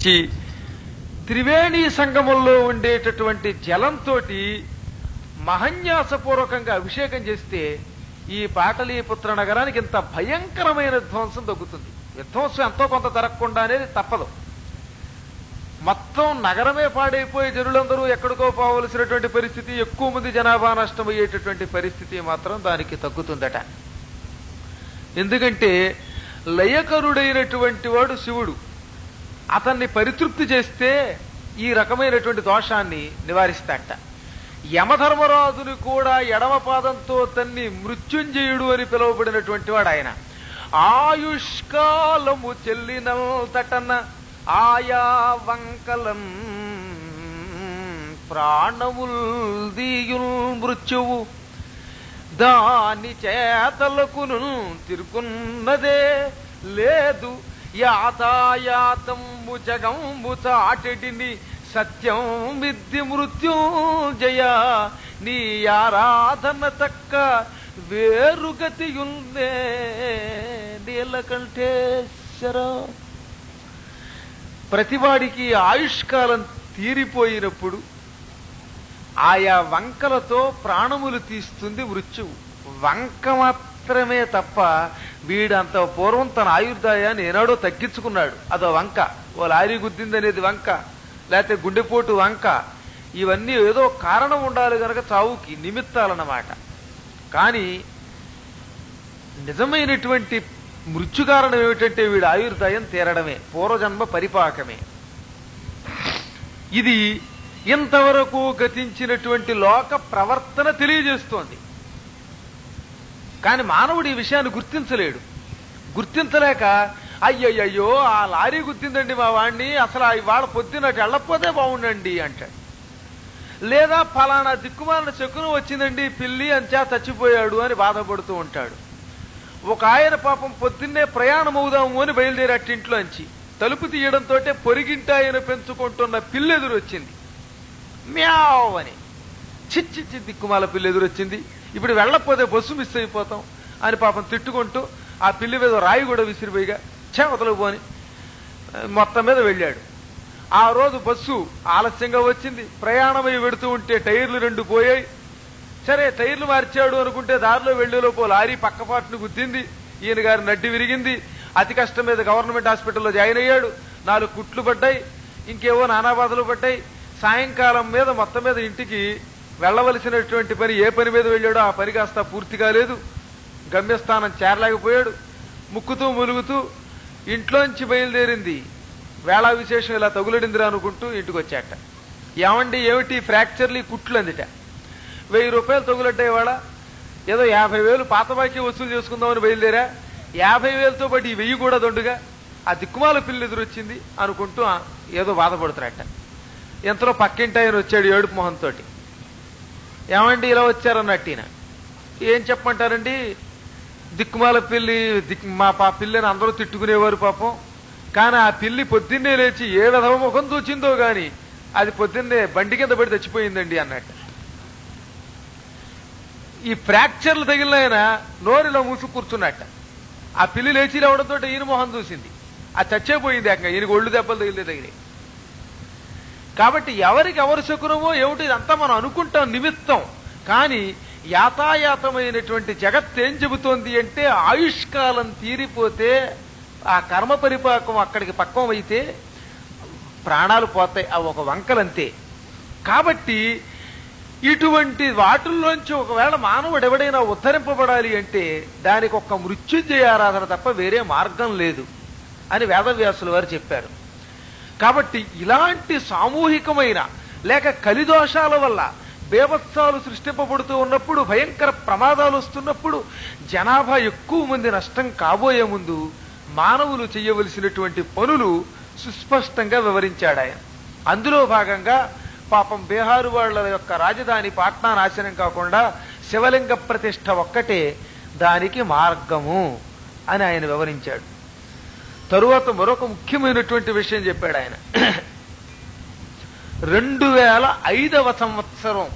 చి త్రివేణి సంగమంలో ఉండేటటువంటి జలంతో మహన్యాసపూర్వకంగా అభిషేకం చేస్తే ఈ పాటలీపుత్ర నగరానికి ఇంత భయంకరమైన విధ్వంసం తగ్గుతుంది. విధ్వంసం ఎంతో కొంత జరగకుండా అనేది తప్పదు. మొత్తం నగరమే పాడైపోయి జనులందరూ ఎక్కడికో పోవలసినటువంటి పరిస్థితి, ఎక్కువ మంది జనాభా నష్టమయ్యేటటువంటి పరిస్థితి మాత్రం దానికి తగ్గుతుందట. ఎందుకంటే లయకరుడైనటువంటి వాడు శివుడు. అతన్ని పరితృప్తి చేస్తే ఈ రకమైనటువంటి దోషాన్ని నివారిస్తాట. యమధర్మరాజుని కూడా ఎడమ పాదంతో తన్ని మృత్యుంజయుడు అని పిలువబడినటువంటి వాడు ఆయన. ఆయుష్కాలము చెల్లినంతటన ఆయా వంకలం ప్రాణముల్ దీయుల్ మృత్యువు దాని చేతలకును తిరుకున్నదే లేదు యాతాయాతము జగంబు చాటెడిని సత్యం విద్య మృత్యుంజయ నీ ఆరాధన తక్క వేరుగతియుందే నీలకంఠేశ్వర. ప్రతివాడికి ఆయుష్కాలం తీరిపోయినప్పుడు ఆయా వంకలతో ప్రాణములు తీస్తుంది మృత్యువు. వంక మాత్రమే తప్ప వీడంత పూర్వం తన ఆయుర్దాయాన్ని ఏనాడో తగ్గించుకున్నాడు. అదో వంక. ఓ లారీ గుద్దిందనేది వంక, లేకపోతే గుండెపోటు వంక. ఇవన్నీ ఏదో కారణం ఉండాలి కనుక చావుకి నిమిత్తాలన్నమాట. కానీ నిజమైనటువంటి మృత్యు కారణం ఏమిటంటే వీడు ఆయుర్దాయం తీరడమే, పూర్వజన్మ పరిపాకమే. ఇది ఇంతవరకు గతించినటువంటి లోక ప్రవర్తన తెలియజేస్తోంది. కానీ మానవుడు ఈ విషయాన్ని గుర్తించలేడు. గుర్తించలేక అయ్యయ్యో ఆ లారీ గుర్తిందండి మా వాడిని, అసలు ఇవాళ పొద్దున వెళ్ళకపోతే బాగుండండి అంటాడు. లేదా ఫలానా దిక్కుమాలిన శకునం వచ్చిందండి పిల్లి అంచా చచ్చిపోయాడు అని బాధపడుతూ ఉంటాడు. ఒక ఆయన పాపం పొద్దున్నే ప్రయాణం అవుదాము అని బయలుదేరట్టింట్లోంచి తలుపు తీయడంతో పొరిగింటి ఆయన పెంచుకుంటున్న పిల్లి ఎదురొచ్చింది. మ్యావ్ అని. చిచ్చి దిక్కుమాల పిల్లి ఎదురొచ్చింది, ఇప్పుడు వెళ్ళకపోతే బస్సు మిస్ అయిపోతాం అని పాపం తిట్టుకుంటూ ఆ పిల్లి మీద రాయి కూడా విసిరిపోయిగా వదలకు పోని మొత్తం మీద వెళ్ళాడు. ఆ రోజు బస్సు ఆలస్యంగా వచ్చింది. ప్రయాణమై వెడుతూ ఉంటే టైర్లు 2 పోయాయి. సరే టైర్లు మార్చాడు అనుకుంటే దారిలో వెళ్లేలోపు లారీ పక్కపాటును గుద్దింది. ఈయన గారి నడ్డి విరిగింది. అతి కష్టం మీద గవర్నమెంట్ హాస్పిటల్లో జాయిన్ అయ్యాడు. 4 కుట్లు పడ్డాయి, ఇంకేవో నానా బాధలు పడ్డాయి. సాయంకాలం మీద మొత్తం మీద ఇంటికి వెళ్లవలసినటువంటి పని, ఏ పని మీద వెళ్ళాడో ఆ పని కాస్త పూర్తి కాలేదు. గమ్యస్థానం చేరలేకపోయాడు. ముక్కుతూ ములుగుతూ ఇంట్లోంచి బయలుదేరింది వేళా విశేషం ఇలా తగులడిందిరా అనుకుంటూ ఇంటికి వచ్చాట. ఏమండి ఏమిటి ఫ్రాక్చర్లు కుట్లు అందిట. 1000 రూపాయలు తగులడ్డాయి. వాళ్ళ ఏదో 50,000 పాత బాకీ వసూలు చేసుకుందామని బయలుదేరా. 50,000తో పాటు ఈ 1000 కూడా దొండుగా ఆ దిక్కుమాల పిల్లి ఎదురొచ్చింది అనుకుంటూ ఏదో బాధపడుతున్నట్ట. ఎంతలో పక్కింటి ఆయన వచ్చాడు ఏడుపు మొహంతో. ఏమండి ఇలా వచ్చారన్నట్టు ఈయన. ఏం చెప్పమంటారండి, దిక్కుమాల పిల్లి మా పిల్లని అందరూ తిట్టుకునేవారు పాపం. కానీ ఆ పిల్లి పొద్దున్నే లేచి ఏ విధవ ముఖం చూచిందో గాని అది పొద్దున్నే బండి కింద పడి చచ్చిపోయిందండి అన్నట్టు. ఈ ఫ్రాక్చర్లు తగిలిన ఆయన నోరిలో మూసు కూర్చున్నట్ట. ఆ పిల్లి లేచి లేవడంతో ఈయన మొహం చూసింది, అది చచ్చిపోయింది. ఈయనకి ఒళ్ళు దెబ్బలు తగిలినాయి. కాబట్టి ఎవరికి ఎవరు శకునమో ఏమిటి ఇదంతా మనం అనుకుంటాం నిమిత్తం. కానీ యాతాయాతమైనటువంటి జగత్ ఏం చెబుతోంది అంటే ఆయుష్కాలం తీరిపోతే ఆ కర్మ పరిపాకం అక్కడికి పక్వం అయితే ప్రాణాలు పోతాయి. అవి ఒక వంకలంతే. కాబట్టి ఇటువంటి వాటిల్లోంచి ఒకవేళ మానవుడు ఎవడైనా ఉద్ధరింపబడాలి అంటే దానికి ఒక్క మృత్యుంజయ ఆరాధన తప్ప వేరే మార్గం లేదు అని వేదవ్యాసుల వారు చెప్పారు. కాబట్టి ఇలాంటి సామూహికమైన లేక కలిదోషాల వల్ల బేభత్సాలు సృష్టింపబడుతూ ఉన్నప్పుడు, భయంకర ప్రమాదాలు వస్తున్నప్పుడు, జనాభా ఎక్కువ మంది నష్టం కాబోయే ముందు మానవులు చేయవలసినటువంటి పనులు సుస్పష్టంగా వివరించాడు ఆయన. అందులో భాగంగా పాపం బీహారు వాళ్ల యొక్క రాజధాని పాట్నా నాశనం కాకుండా శివలింగ ప్రతిష్ఠ ఒక్కటే దానికి మార్గము అని ఆయన వివరించాడు. తరువాత మరొక ముఖ్యమైనటువంటి విషయం చెప్పాడు ఆయన. 2005వ సంవత్సరం,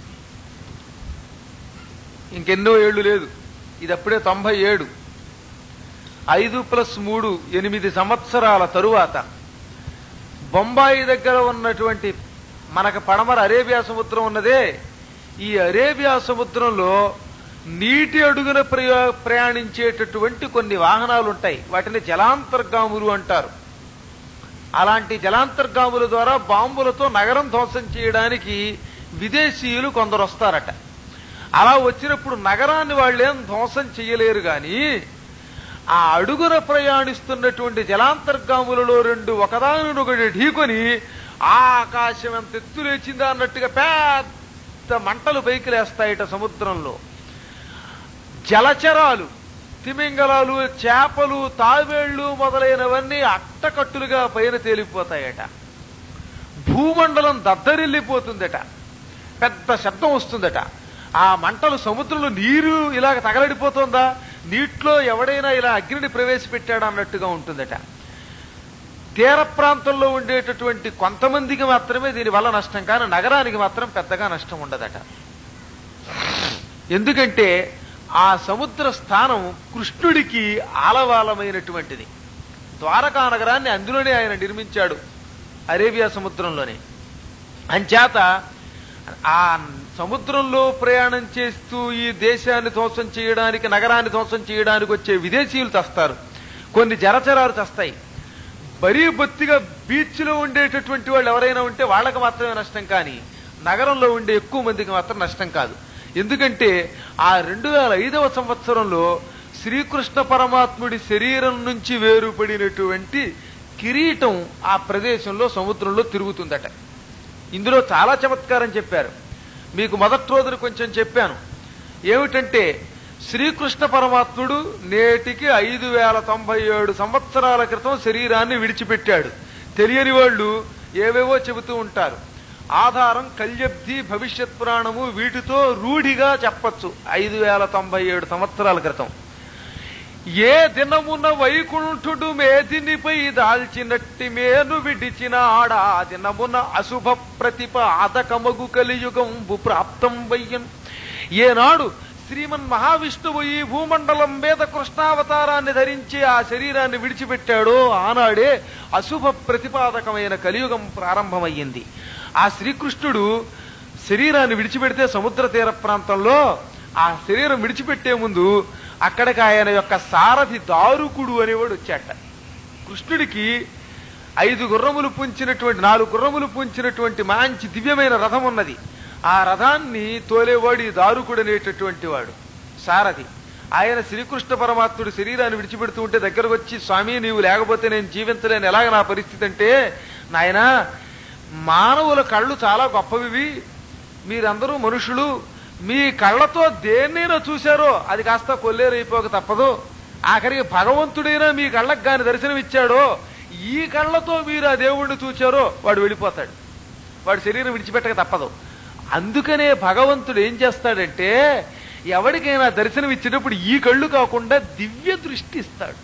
ఇంకెన్నో ఏళ్లు లేదు, ఇది అప్పుడే 97. 5 + 3 8 సంవత్సరాల తరువాత బొంబాయి దగ్గర ఉన్నటువంటి మనకు పడమర అరేబియా సముద్రం ఉన్నదే, ఈ అరేబియా సముద్రంలో నీటి అడుగున ప్రయాణించేటటువంటి కొన్ని వాహనాలు ఉంటాయి. వాటిని జలాంతర్గాములు అంటారు. అలాంటి జలాంతర్గాముల ద్వారా బాంబులతో నగరం ధ్వంసం చేయడానికి విదేశీయులు కొందరు వస్తారట. అలా వచ్చినప్పుడు నగరాన్ని వాళ్ళేం ధ్వంసం చేయలేరు గాని ఆ అడుగున ప్రయాణిస్తున్నటువంటి జలాంతర్గాములలో రెండు ఒకదానినొకటి ఢీకొని ఆకాశం ఎంత ఎత్తు లేచిందా అన్నట్టుగా పెద్ద మంటలు పైకి లేస్తాయట సముద్రంలో. జలచరాలు, తిమింగలాలు, చేపలు, తాబేళ్లు మొదలైనవన్నీ అట్టకట్టులుగా పైన తేలిపోతాయట. భూమండలం దద్దరిల్లిపోతుందట, పెద్ద శబ్దం వస్తుందట. ఆ మంటలు సముద్రంలో నీరు ఇలాగ తగలడిపోతుందా, నీటిలో ఎవడైనా ఇలా అగ్నిని ప్రవేశపెట్టాడా అన్నట్టుగా ఉంటుందట. తీర ప్రాంతంలో ఉండేటటువంటి కొంతమందికి మాత్రమే దీనివల్ల నష్టం, కానీ నగరానికి మాత్రం పెద్దగా నష్టం ఉండదట. ఎందుకంటే ఆ సముద్ర స్థానం కృష్ణుడికి ఆలవాలమైనటువంటిది. ద్వారకా నగరాన్ని అందులోనే ఆయన నిర్మించాడు, అరేబియా సముద్రంలోనే. అంచేత ఆ సముద్రంలో ప్రయాణం చేస్తూ ఈ దేశాన్ని ధ్వంసం చేయడానికి, నగరాన్ని ధ్వంసం చేయడానికి వచ్చే విదేశీయులు తెస్తారు. కొన్ని జలచరాలు తెస్తాయి. మరీ బొత్తిగా బీచ్లో ఉండేటటువంటి వాళ్ళు ఎవరైనా ఉంటే వాళ్ళకి మాత్రమే నష్టం, కానీ నగరంలో ఉండే ఎక్కువ మందికి మాత్రం నష్టం కాదు. ఎందుకంటే ఆ 2005వ సంవత్సరంలో శ్రీకృష్ణ పరమాత్ముడి శరీరం నుంచి వేరుపడినటువంటి కిరీటం ఆ ప్రదేశంలో సముద్రంలో తిరుగుతుందట. ఇందులో చాలా చమత్కారం చెప్పారు. మీకు మొదటి రోజున కొంచెం చెప్పాను. ఏమిటంటే శ్రీకృష్ణ పరమాత్ముడు నేటికి 5097 సంవత్సరాల క్రితం శరీరాన్ని విడిచిపెట్టాడు. తెలియని వాళ్ళు ఏవేవో చెబుతూ ఉంటారు. ఆధారం కల్యబ్ధి, భవిష్యత్ పురాణము, వీటితో రూఢిగా చెప్పచ్చు. 5097 సంవత్సరాల క్రితం ఏ దినమున వైకుంఠుడు మేదినిపై దాల్చినట్టి మేను విడిచిన ఆడా దినమున అశుభ ప్రతిపాదకమగు కలియుగంబు ప్రాప్తం వయ్యన్. ఏనాడు శ్రీమన్ మహావిష్ణువు ఈ భూమండలం మీద కృష్ణావతారాన్ని ధరించి ఆ శరీరాన్ని విడిచిపెట్టాడో ఆనాడే అశుభ ప్రతిపాదకమైన కలియుగం ప్రారంభమయ్యింది. ఆ శ్రీకృష్ణుడు శరీరాన్ని విడిచిపెడితే సముద్ర తీర ప్రాంతంలో ఆ శరీరం విడిచిపెట్టే ముందు అక్కడికి ఆయన యొక్క సారథి దారుకుడు అనేవాడు వచ్చాట. కృష్ణుడికి 4 గుర్రములు పుంచినటువంటి మంచి దివ్యమైన రథం ఉన్నది. ఆ రథాన్ని తోలేవాడు ఈ దారుకుడు అనేటటువంటి వాడు సారథి. ఆయన శ్రీకృష్ణ పరమాత్ముడు శరీరాన్ని విడిచిపెడుతూ ఉంటే దగ్గరకు వచ్చి, స్వామి నీవు లేకపోతే నేను జీవించలేను, ఎలాగ నా పరిస్థితి అంటే, నాయనా మానవుల కళ్ళు చాలా గొప్పవి, మీరందరూ మనుషులు, మీ కళ్ళతో దేన్నైనా చూశారో అది కాస్త కొల్లేరైపోక తప్పదు. ఆఖరికి భగవంతుడైనా మీ కళ్ళకు గాని దర్శనమిచ్చాడో, ఈ కళ్ళతో మీరు ఆ దేవుణ్ణి చూచారో వాడు వెళ్ళిపోతాడు, వాడు శరీరం విడిచిపెట్టక తప్పదు. అందుకనే భగవంతుడు ఏం చేస్తాడంటే ఎవరికైనా దర్శనం ఇచ్చేటప్పుడు ఈ కళ్ళు కాకుండా దివ్య దృష్టి ఇస్తాడు.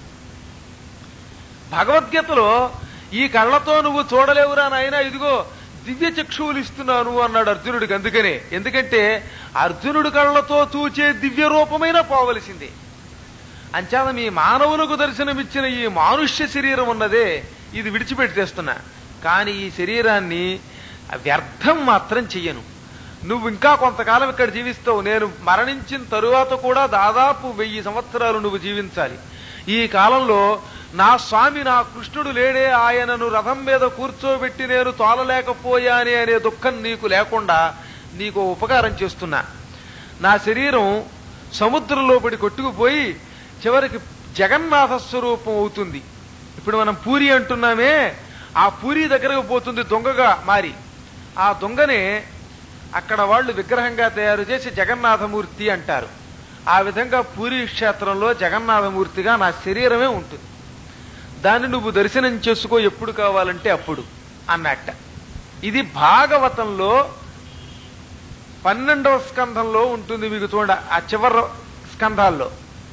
భగవద్గీతలో ఈ కళ్ళతో నువ్వు చూడలేవురా నాయనా, ఇదిగో దివ్య చక్షువులు ఇస్తున్నాను అన్నాడు అర్జునుడికి. అందుకనే, ఎందుకంటే అర్జునుడి కళ్ళతో చూచే దివ్య రూపమైన పోవలసిందే. అంచేత మీ మానవులకు దర్శనమిచ్చిన ఈ మానుష్య శరీరం ఉన్నదే ఇది విడిచిపెట్టేస్తున్నా, కానీ ఈ శరీరాన్ని వ్యర్థం మాత్రం చెయ్యను. నువ్వు ఇంకా కొంతకాలం ఇక్కడ జీవిస్తావు, నేను మరణించిన తరువాత కూడా దాదాపు 1000 సంవత్సరాలు నువ్వు జీవించాలి. ఈ కాలంలో నా స్వామి నా కృష్ణుడు లేడే, ఆయనను రథం మీద కూర్చోబెట్టి నేను తోలలేకపోయానే అనే దుఃఖం నీకు లేకుండా నీకు ఉపకారం చేస్తున్నా. నా శరీరం సముద్రంలో పడి కొట్టుకుపోయి చివరికి జగన్నాథ స్వరూపం అవుతుంది. ఇప్పుడు మనం పూరి అంటున్నామే, ఆ పూరి దగ్గరకు పోతుంది దొంగగా మారి. ఆ దొంగనే అక్కడ వాళ్ళు విగ్రహంగా తయారు చేసి జగన్నాథమూర్తి అంటారు. ఆ విధంగా పూరి క్షేత్రంలో జగన్నాథమూర్తిగా నా శరీరమే ఉంటుంది. దాన్ని నువ్వు దర్శనం చేసుకో ఎప్పుడు కావాలంటే అప్పుడు అన్నట్ట. ఇది భాగవతంలో 12వ స్కంధంలో ఉంటుంది. మీకు చూడ ఆ చివరి స్కంధాల్లో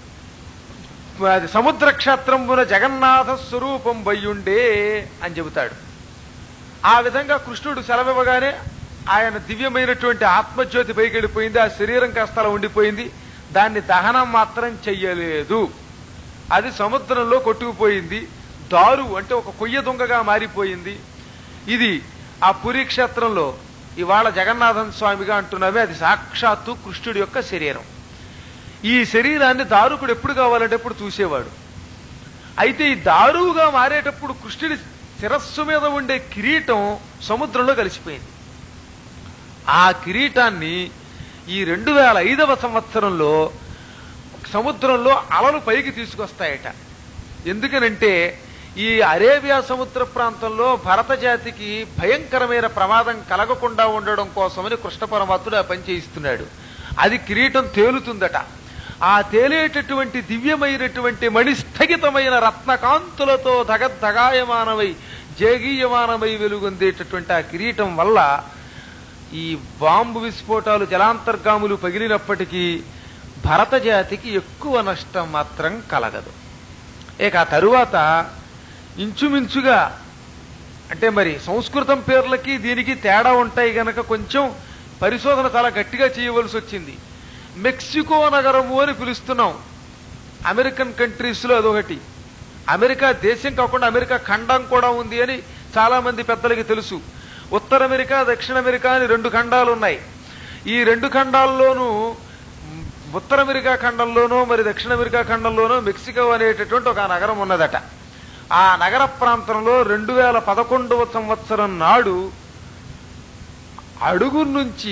సముద్ర క్షేత్రమున జగన్నాథ స్వరూపం వయ్యుండే అని చెబుతాడు. ఆ విధంగా కృష్ణుడు సెలవివ్వగానే ఆయన దివ్యమైనటువంటి ఆత్మజ్యోతి పైకి వెళ్ళిపోయింది. ఆ శరీరం కాస్త అలా ఉండిపోయింది. దాన్ని దహనం మాత్రం చెయ్యలేదు. అది సముద్రంలో కొట్టుకుపోయింది. దారు అంటే ఒక కొయ్య దొంగగా మారిపోయింది. ఇది ఆ పురీ క్షేత్రంలో ఇవాళ జగన్నాథన్ స్వామిగా అంటున్నవే అది సాక్షాత్తు కృష్ణుడి యొక్క శరీరం. ఈ శరీరాన్ని దారుకుడు ఎప్పుడు కావాలంటే ఎప్పుడు చూసేవాడు. అయితే ఈ దారువుగా మారేటప్పుడు కృష్ణుడి శిరస్సు మీద ఉండే కిరీటం సముద్రంలో కలిసిపోయింది. ఆ కిరీటాన్ని ఈ 2005వ సంవత్సరంలో సముద్రంలో అలలు పైకి తీసుకొస్తాయట. ఎందుకనంటే ఈ అరేబియా సముద్ర ప్రాంతంలో భరత జాతికి భయంకరమైన ప్రమాదం కలగకుండా ఉండడం కోసమని కృష్ణ పరమాత్ముడు ఆ పని చేయిస్తున్నాడు. అది కిరీటం తేలుతుందట. ఆ తేలేటటువంటి దివ్యమైనటువంటి మణిస్థగితమైన రత్నకాంతులతో ధగద్ధగాయమానమై జేగీయమానమై వెలుగొందేటటువంటి ఆ కిరీటం వల్ల ఈ బాంబు విస్ఫోటాలు జలాంతర్గాములు పగిలినప్పటికీ భరత జాతికి ఎక్కువ నష్టం మాత్రం కలగదు. ఇక ఆ తరువాత ఇంచుమించుగా అంటే మరి సంస్కృతం పేర్లకి దీనికి తేడా ఉంటాయి గనక కొంచెం పరిశోధన చాలా గట్టిగా చేయవలసి వచ్చింది. మెక్సికో నగరము అని పిలుస్తున్నాం. అమెరికన్ కంట్రీస్ లో అదొకటి. అమెరికా దేశం కాకుండా అమెరికా ఖండం కూడా ఉంది అని చాలా మంది పెద్దలకి తెలుసు. ఉత్తర అమెరికా, దక్షిణ అమెరికా అని 2 ఖండాలు ఉన్నాయి. ఈ 2 ఖండాల్లోనూ ఉత్తర అమెరికా ఖండంలోనో మరి దక్షిణ అమెరికా ఖండంలోనో మెక్సికో అనేటటువంటి ఒక నగరం ఉన్నదట. ఆ నగర ప్రాంతంలో 2011వ సంవత్సరం నాడు అడుగు నుంచి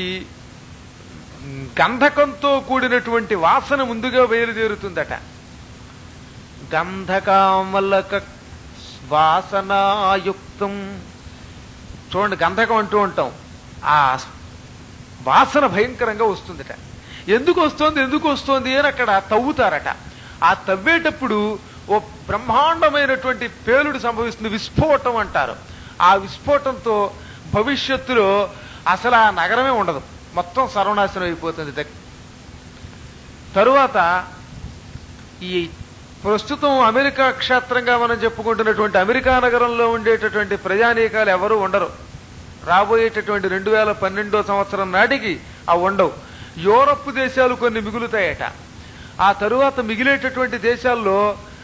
గంధకంతో కూడినటువంటి వాసన ముందుగా బయలుదేరుతుందట. గంధకామలక వాసనాయుక్తం. చూడండి, గంధకం అంటూ ఉంటాం. ఆ వాసన భయంకరంగా వస్తుందట. ఎందుకు వస్తోంది అని అక్కడ తవ్వుతారట. ఆ తవ్వేటప్పుడు ఓ బ్రహ్మాండమైనటువంటి పేలుడు సంభవిస్తుంది, విస్ఫోటం అంటారు. ఆ విస్ఫోటంతో భవిష్యత్తులో అసలు ఆ నగరమే ఉండదు, మొత్తం సర్వనాశనం అయిపోతుంది. తరువాత ఈ ప్రస్తుతం అమెరికా క్షేత్రంగా మనం చెప్పుకుంటున్నటువంటి అమెరికా నగరంలో ఉండేటటువంటి ప్రజానీకాలు ఎవరు ఉండరు. రాబోయేటటువంటి 2012వ సంవత్సరం నాటికి అవి ఉండవు. యూరప్ దేశాలు కొన్ని మిగులుతాయట. ఆ తరువాత మిగిలేటటువంటి దేశాల్లో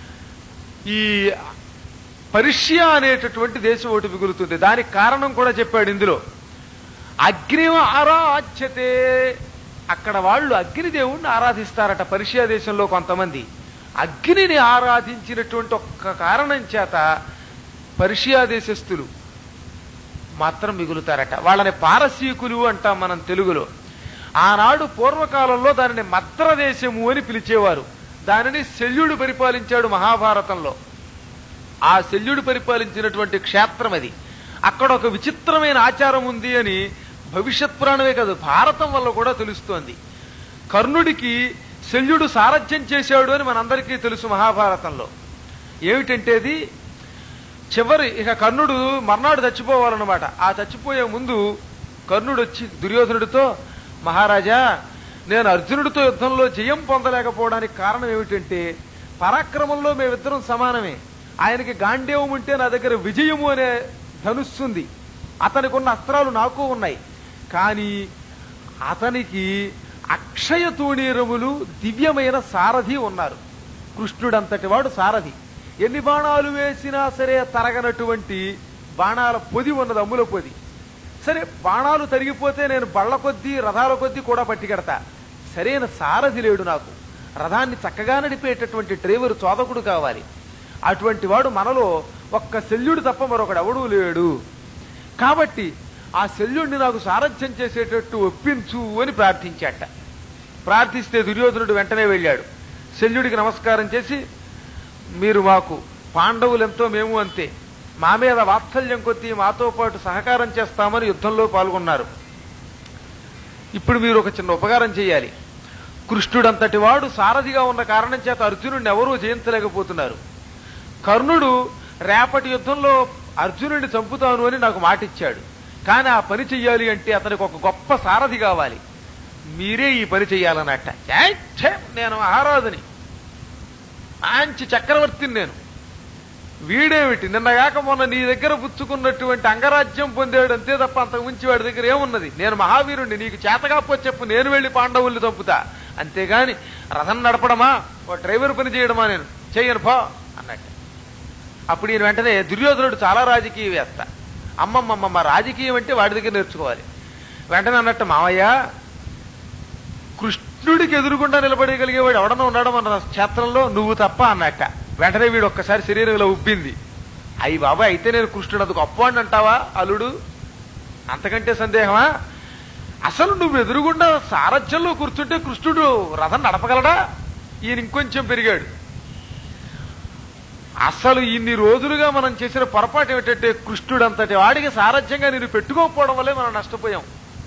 ఈ పర్షియా అనేటటువంటి దేశం ఒకటి మిగులుతుంది. దానికి కారణం కూడా చెప్పాడు ఇందులో. అగ్ని ఆరాధ్యతే, అక్కడ వాళ్ళు అగ్నిదేవుణ్ణి ఆరాధిస్తారట. పర్షియా దేశంలో కొంతమంది అగ్నిని ఆరాధించినటువంటి ఒక్క కారణం చేత పర్షియా దేశస్థులు మాత్రం మిగులుతారట. వాళ్ళని పారసీకులు అంటాం మనం తెలుగులో. ఆనాడు పూర్వకాలంలో దానిని మద్రదేశము అని పిలిచేవారు. దానిని శల్యుడు పరిపాలించాడు మహాభారతంలో. ఆ శల్యుడు పరిపాలించినటువంటి క్షేత్రం అది. అక్కడ ఒక విచిత్రమైన ఆచారం ఉంది అని భవిష్యత్ పురాణమే కాదు భారతం వల్ల కూడా తెలుస్తోంది. కర్ణుడికి శల్యుడు సారథ్యం చేశాడు అని మనందరికీ తెలుసు మహాభారతంలో. ఏమిటంటే అది చివరి ఇక కర్ణుడు మర్నాడు చచ్చిపోవాలన్నమాట. ఆ చచ్చిపోయే ముందు కర్ణుడు వచ్చి దుర్యోధనుడితో, మహారాజా, నేను అర్జునుడితో యుద్ధంలో జయం పొందలేకపోవడానికి కారణం ఏమిటంటే పరాక్రమంలో మేమిద్దరం సమానమే. ఆయనకి గాంధేవం ఉంటే నా దగ్గర విజయము అనే ధనుస్సుంది, అతనికి ఉన్న అస్త్రాలు నాకు ఉన్నాయి. కానీ అతనికి అక్షయ తూణీరములు దివ్యమైన సారథి ఉన్నారు. కృష్ణుడంతటి వాడు సారథి. ఎన్ని బాణాలు వేసినా సరే తరగనటువంటి బాణాల పొది ఉన్నది, అమ్ముల పొది. సరే, బాణాలు తరిగిపోతే నేను బళ్ల కొద్దీ రథాల కొద్దీ కూడా పట్టికెడతా. సరైన సారథి లేడు నాకు. రథాన్ని చక్కగా నడిపేటటువంటి డ్రైవరు చోదకుడు కావాలి. అటువంటి వాడు మనలో ఒక్క శల్యుడు తప్ప మరొకడు ఎవడూ లేడు. కాబట్టి ఆ శల్యుడిని నాకు సారథ్యం చేసేటట్టు ఒప్పించు అని ప్రార్థించాట. ప్రార్థిస్తే దుర్యోధనుడు వెంటనే వెళ్ళాడు. శల్యుడికి నమస్కారం చేసి, మీరు మాకు పాండవులెంతో మేము అంతే, మా మీద వాత్సల్యం కొద్దీ మాతో పాటు సహకారం చేస్తామని యుద్ధంలో పాల్గొన్నారు. ఇప్పుడు మీరు ఒక చిన్న ఉపకారం చేయాలి. కృష్ణుడంతటి వాడు సారథిగా ఉన్న కారణం చేత అర్జునుడిని ఎవరూ జయించలేకపోతున్నారు. కర్ణుడు రేపటి యుద్ధంలో అర్జునుడిని చంపుతాను అని నాకు మాటిచ్చాడు. కానీ ఆ పని చెయ్యాలి అంటే అతనికి ఒక గొప్ప సారథి కావాలి. మీరే ఈ పని చెయ్యాలన్నట్ట. నేను మహారాజుని, మంచి చక్రవర్తిని నేను. వీడేమిటి, నిన్నగాక మొన్న నీ దగ్గర పుచ్చుకున్నటువంటి అంగరాజ్యం పొందాడు అంతే తప్ప అంతకు మించి వాడి దగ్గర ఏమున్నది? నేను మహావీరుణ్ణి, నీకు చేతగాపోతే చెప్పు, నేను వెళ్లి పాండవుల్ని చంపుతా. అంతేగాని రథం నడపడమా, ఓ డ్రైవర్ పని చేయడమా నేను చెయ్యను పో అన్నట్టు. అప్పుడు ఈయన వెంటనే, దుర్యోధనుడు చాలా రాజకీయవేత్త, అమ్మమ్మమ్మ రాజకీయం అంటే వాడి దగ్గర నేర్చుకోవాలి. వెంటనే అన్నట్టు మావయ్య కృష్ణుడికి ఎదురుగుండా నిలబడగలిగేవాడు ఎవడన్నా ఉన్నాడో మన క్షేత్రంలో, నువ్వు తప్ప అన్నట్ట. వెంటనే వీడు ఒక్కసారి శరీరంలో ఉబ్బింది. అయ్యి బాబా అయితే నేను కృష్ణుడు అందుకు అప్పవాడిని అంటావా అల్లుడు? అంతకంటే సందేహమా? అసలు నువ్వు ఎదురుగుండా సారథ్యంలో కూర్చుంటే కృష్ణుడు రథం నడపగలడా? ఈయన ఇంకొంచెం పెరిగాడు. అసలు ఇన్ని రోజులుగా మనం చేసిన పొరపాటు ఏమిటంటే కృష్ణుడు అంతటి వాడికి సారథ్యంగా నేను పెట్టుకోకపోవడం వల్లే మనం నష్టపోయాం.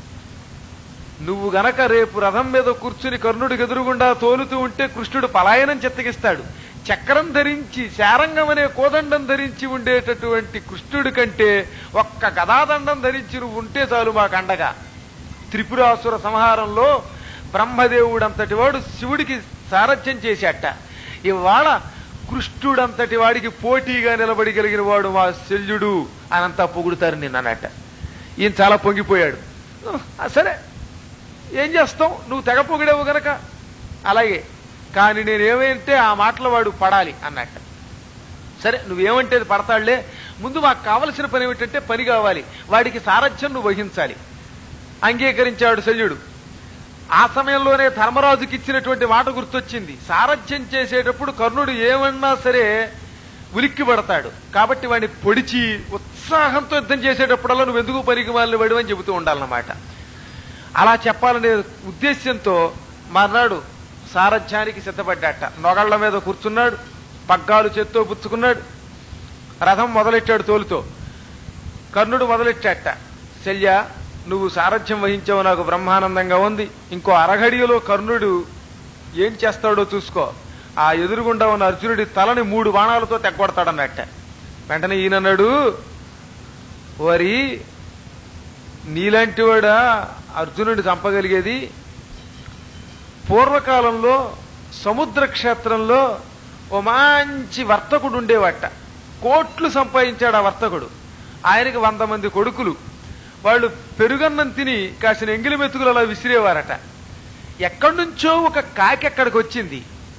నువ్వు గనక రేపు రథం మీద కూర్చుని కర్ణుడికి ఎదురుగుండా తోలుతూ ఉంటే కృష్ణుడు పలాయనం చెత్తగిస్తాడు. చక్రం ధరించి శారంగం అనే కోదండం ధరించి ఉండేటటువంటి కృష్ణుడి కంటే ఒక్క గదాదండం ధరించి నువ్వు ఉంటే చాలు మాకండగా. త్రిపురాసుర సంహారంలో బ్రహ్మదేవుడంతటి వాడు శివుడికి సారథ్యం చేశాట. ఇవాళ కృష్ణుడంతటి వాడికి పోటీగా నిలబడగలిగిన వాడు మా శల్యుడు అనంతా పొగుడుతారు నిన్ననట. ఈయన చాలా పొంగిపోయాడు. సరే ఏం చేస్తాం, నువ్వు తెగ పొగిడేవు గనక అలాగే, కానీ నేనేమంటే ఆ మాటలు వాడు పడాలి అన్నట్ట. సరే నువ్వేమంటే అది పడతాడులే, ముందు మాకు కావలసిన పని ఏమిటంటే పని కావాలి, వాడికి సారథ్యం నువ్వు వహించాలి. అంగీకరించాడు శల్యుడు. ఆ సమయంలోనే ధర్మరాజుకి ఇచ్చినటువంటి మాట గుర్తొచ్చింది. సారథ్యం చేసేటప్పుడు కర్ణుడు ఏమన్నా సరే ఉలిక్కి పడతాడు కాబట్టి వాడిని పొడిచి ఉత్సాహంతో యుద్ధం చేసేటప్పుడల్లా నువ్వు ఎందుకు పనికి మాలిన వాడు అని చెబుతూ ఉండాలన్నమాట. అలా చెప్పాలనే ఉద్దేశ్యంతో మర్నాడు సారథ్యానికి సిద్ధపడ్డాట. నొగళ్ల మీద కూర్చున్నాడు, పగ్గాలు చేత్తో పుచ్చుకున్నాడు, రథం మొదలెట్టాడు తోలుతో. కర్ణుడు మొదలెట్టాట. శల్య నువ్వు సారథ్యం వహించావు, నాకు బ్రహ్మానందంగా ఉంది. ఇంకో అరఘడియలో కర్ణుడు ఏం చేస్తాడో చూసుకో. ఆ ఎదురుగుండా ఉన్న అర్జునుడి తలని 3 బాణాలతో తెగ్గొడతాడన్నట్ట. వెంటనే ఈయనన్నాడు, వరి నీలాంటి వాడా అర్జునుడి చంపగలిగేది? పూర్వకాలంలో సముద్ర క్షేత్రంలో ఓ మంచి వర్తకుడు ఉండేవాట. కోట్లు సంపాదించాడు ఆ వర్తకుడు. ఆయనకి 100 మంది కొడుకులు. వాళ్ళు పెరుగన్నం తిని కాసిన ఎంగిలి మెతుకులు అలా విసిరేవారట. ఎక్కడి నుంచో ఒక కాకి అక్కడికి వచ్చింది.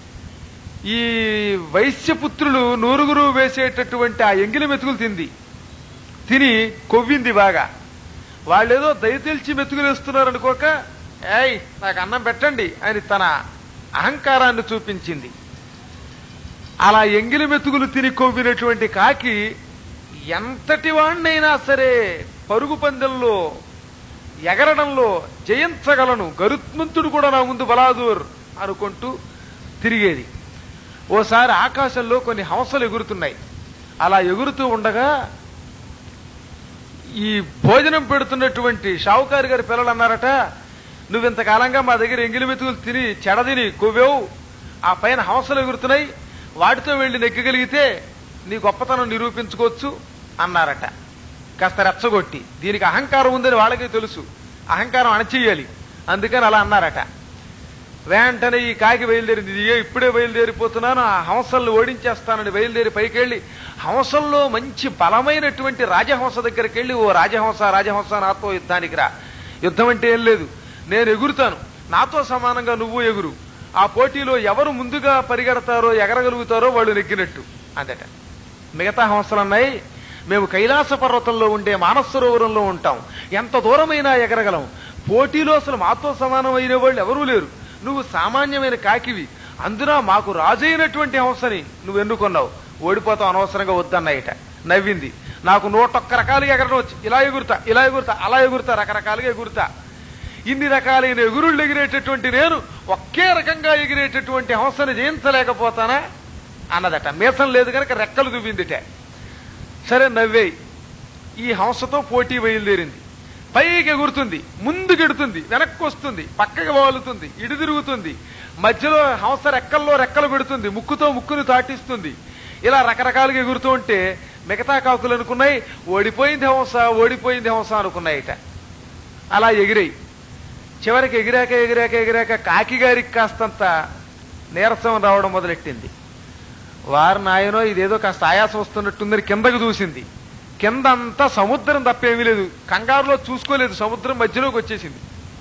ఈ వైశ్యపుత్రులు నూరుగురు వేసేటటువంటి ఆ ఎంగిలి మెతుకులు తిని కొవ్వింది బాగా. వాళ్ళేదో దయతెల్చి మెతుకులు వేస్తున్నారు అనుకోక, ఏయ్ నాకు అన్నం పెట్టండి అని తన అహంకారాన్ని చూపించింది. అలా ఎంగిలి మెతుకులు తిని కొవ్వినటువంటి కాకి ఎంతటి వాణ్ణైనా సరే పరుగు పందెంలో ఎగరడంలో జయించగలను, గరుత్మంతుడు కూడా నా ముందు బలాదూర్ అనుకుంటూ తిరిగేది. ఓసారి ఆకాశంలో కొన్ని హంసలు ఎగురుతున్నాయి. అలా ఎగురుతూ ఉండగా ఈ భోజనం పెడుతున్నటువంటి షావుకారు గారి పిల్లలు అన్నారట, నువ్వింతకాలంగా మా దగ్గర ఎంగిలి మెతుకులు తిని చెడదిని కొవ్వేవు, ఆ పైన హంసలు ఎగురుతున్నాయి, వాటితో వెళ్లి నెగ్గగలిగితే నీ గొప్పతనం నిరూపించుకోవచ్చు అన్నారట. కాస్త రెచ్చగొట్టి. దీనికి అహంకారం ఉందని వాళ్ళకే తెలుసు, అహంకారం అణచేయాలి, అందుకని అలా అన్నారట. వెంటనే ఈ కాకి బయలుదేరింది. ఇప్పుడే బయలుదేరిపోతున్నాను, ఆ హంసల్ని ఓడించేస్తానని బయలుదేరి పైకెళ్ళి హంసల్లో మంచి బలమైనటువంటి రాజహంస దగ్గరికి వెళ్ళి, ఓ రాజహంస రాజహంస నాతో యుద్ధానికి రా. యుద్ధం అంటే ఏం లేదు, నేను ఎగురుతాను, నాతో సమానంగా నువ్వు ఎగురు, ఆ పోటీలో ఎవరు ముందుగా పరిగెడతారో ఎగరగలుగుతారో వాళ్ళు నెగ్గినట్టు అందట. మిగతా హంసలన్నాయి, మేము కైలాస పర్వతంలో ఉండే మానస సరోవరంలో ఉంటాం, ఎంత దూరమైనా ఎగరగలం, పోటీలో అసలు మాతో సమానం అయిన వాళ్ళు ఎవరూ లేరు, నువ్వు సామాన్యమైన కాకివి, అందున మాకు రాజైనటువంటి హంసని నువ్వు ఎన్నుకున్నావు, ఓడిపోతావు, అనవసరంగా వద్దన్నాయిట. నవ్వింది. నాకు 101 రకాలుగా ఎగరడం వచ్చి, ఇలా ఎగురుతా ఇలా ఎగురుతా అలా ఎగురుతా, రకరకాలుగా ఎగురుతా, ఇన్ని రకాలైన ఎగురుళ్ళు ఎగిరేటటువంటి నేను ఒకే రకంగా ఎగిరేటటువంటి హంసని జయించలేకపోతానా అన్నదట. మీసం లేదు కనుక రెక్కలు దువ్విందిట. సరే నవ్వేయి. ఈ హంసతో పోటీ బయలుదేరింది. పైకి ఎగురుతుంది, ముందుకెడుతుంది, వెనక్కి వస్తుంది, పక్కకి వాలుతుంది, ఇటు తిరుగుతుంది, మధ్యలో హంస రెక్కల్లో రెక్కలు పెడుతుంది, ముక్కుతో ముక్కును తాటిస్తుంది. ఇలా రకరకాలుగా ఎగురుతూ ఉంటే మిగతా కాకులు అనుకున్నాయి ఓడిపోయింది హంస అనుకున్నాయిట. అలా ఎగిరాయి. చివరికి ఎగిరాక కాకి గారికి కాస్తంత నీరసం రావడం మొదలెట్టింది. వారి నాయనో ఇదేదో కాస్త ఆయాసం వస్తున్నట్టుందని కిందకు చూసింది. కిందంతా సముద్రం తప్పేమీ లేదు, కంగారులో చూసుకోలేదు, సముద్రం మధ్యలోకి వచ్చేసింది.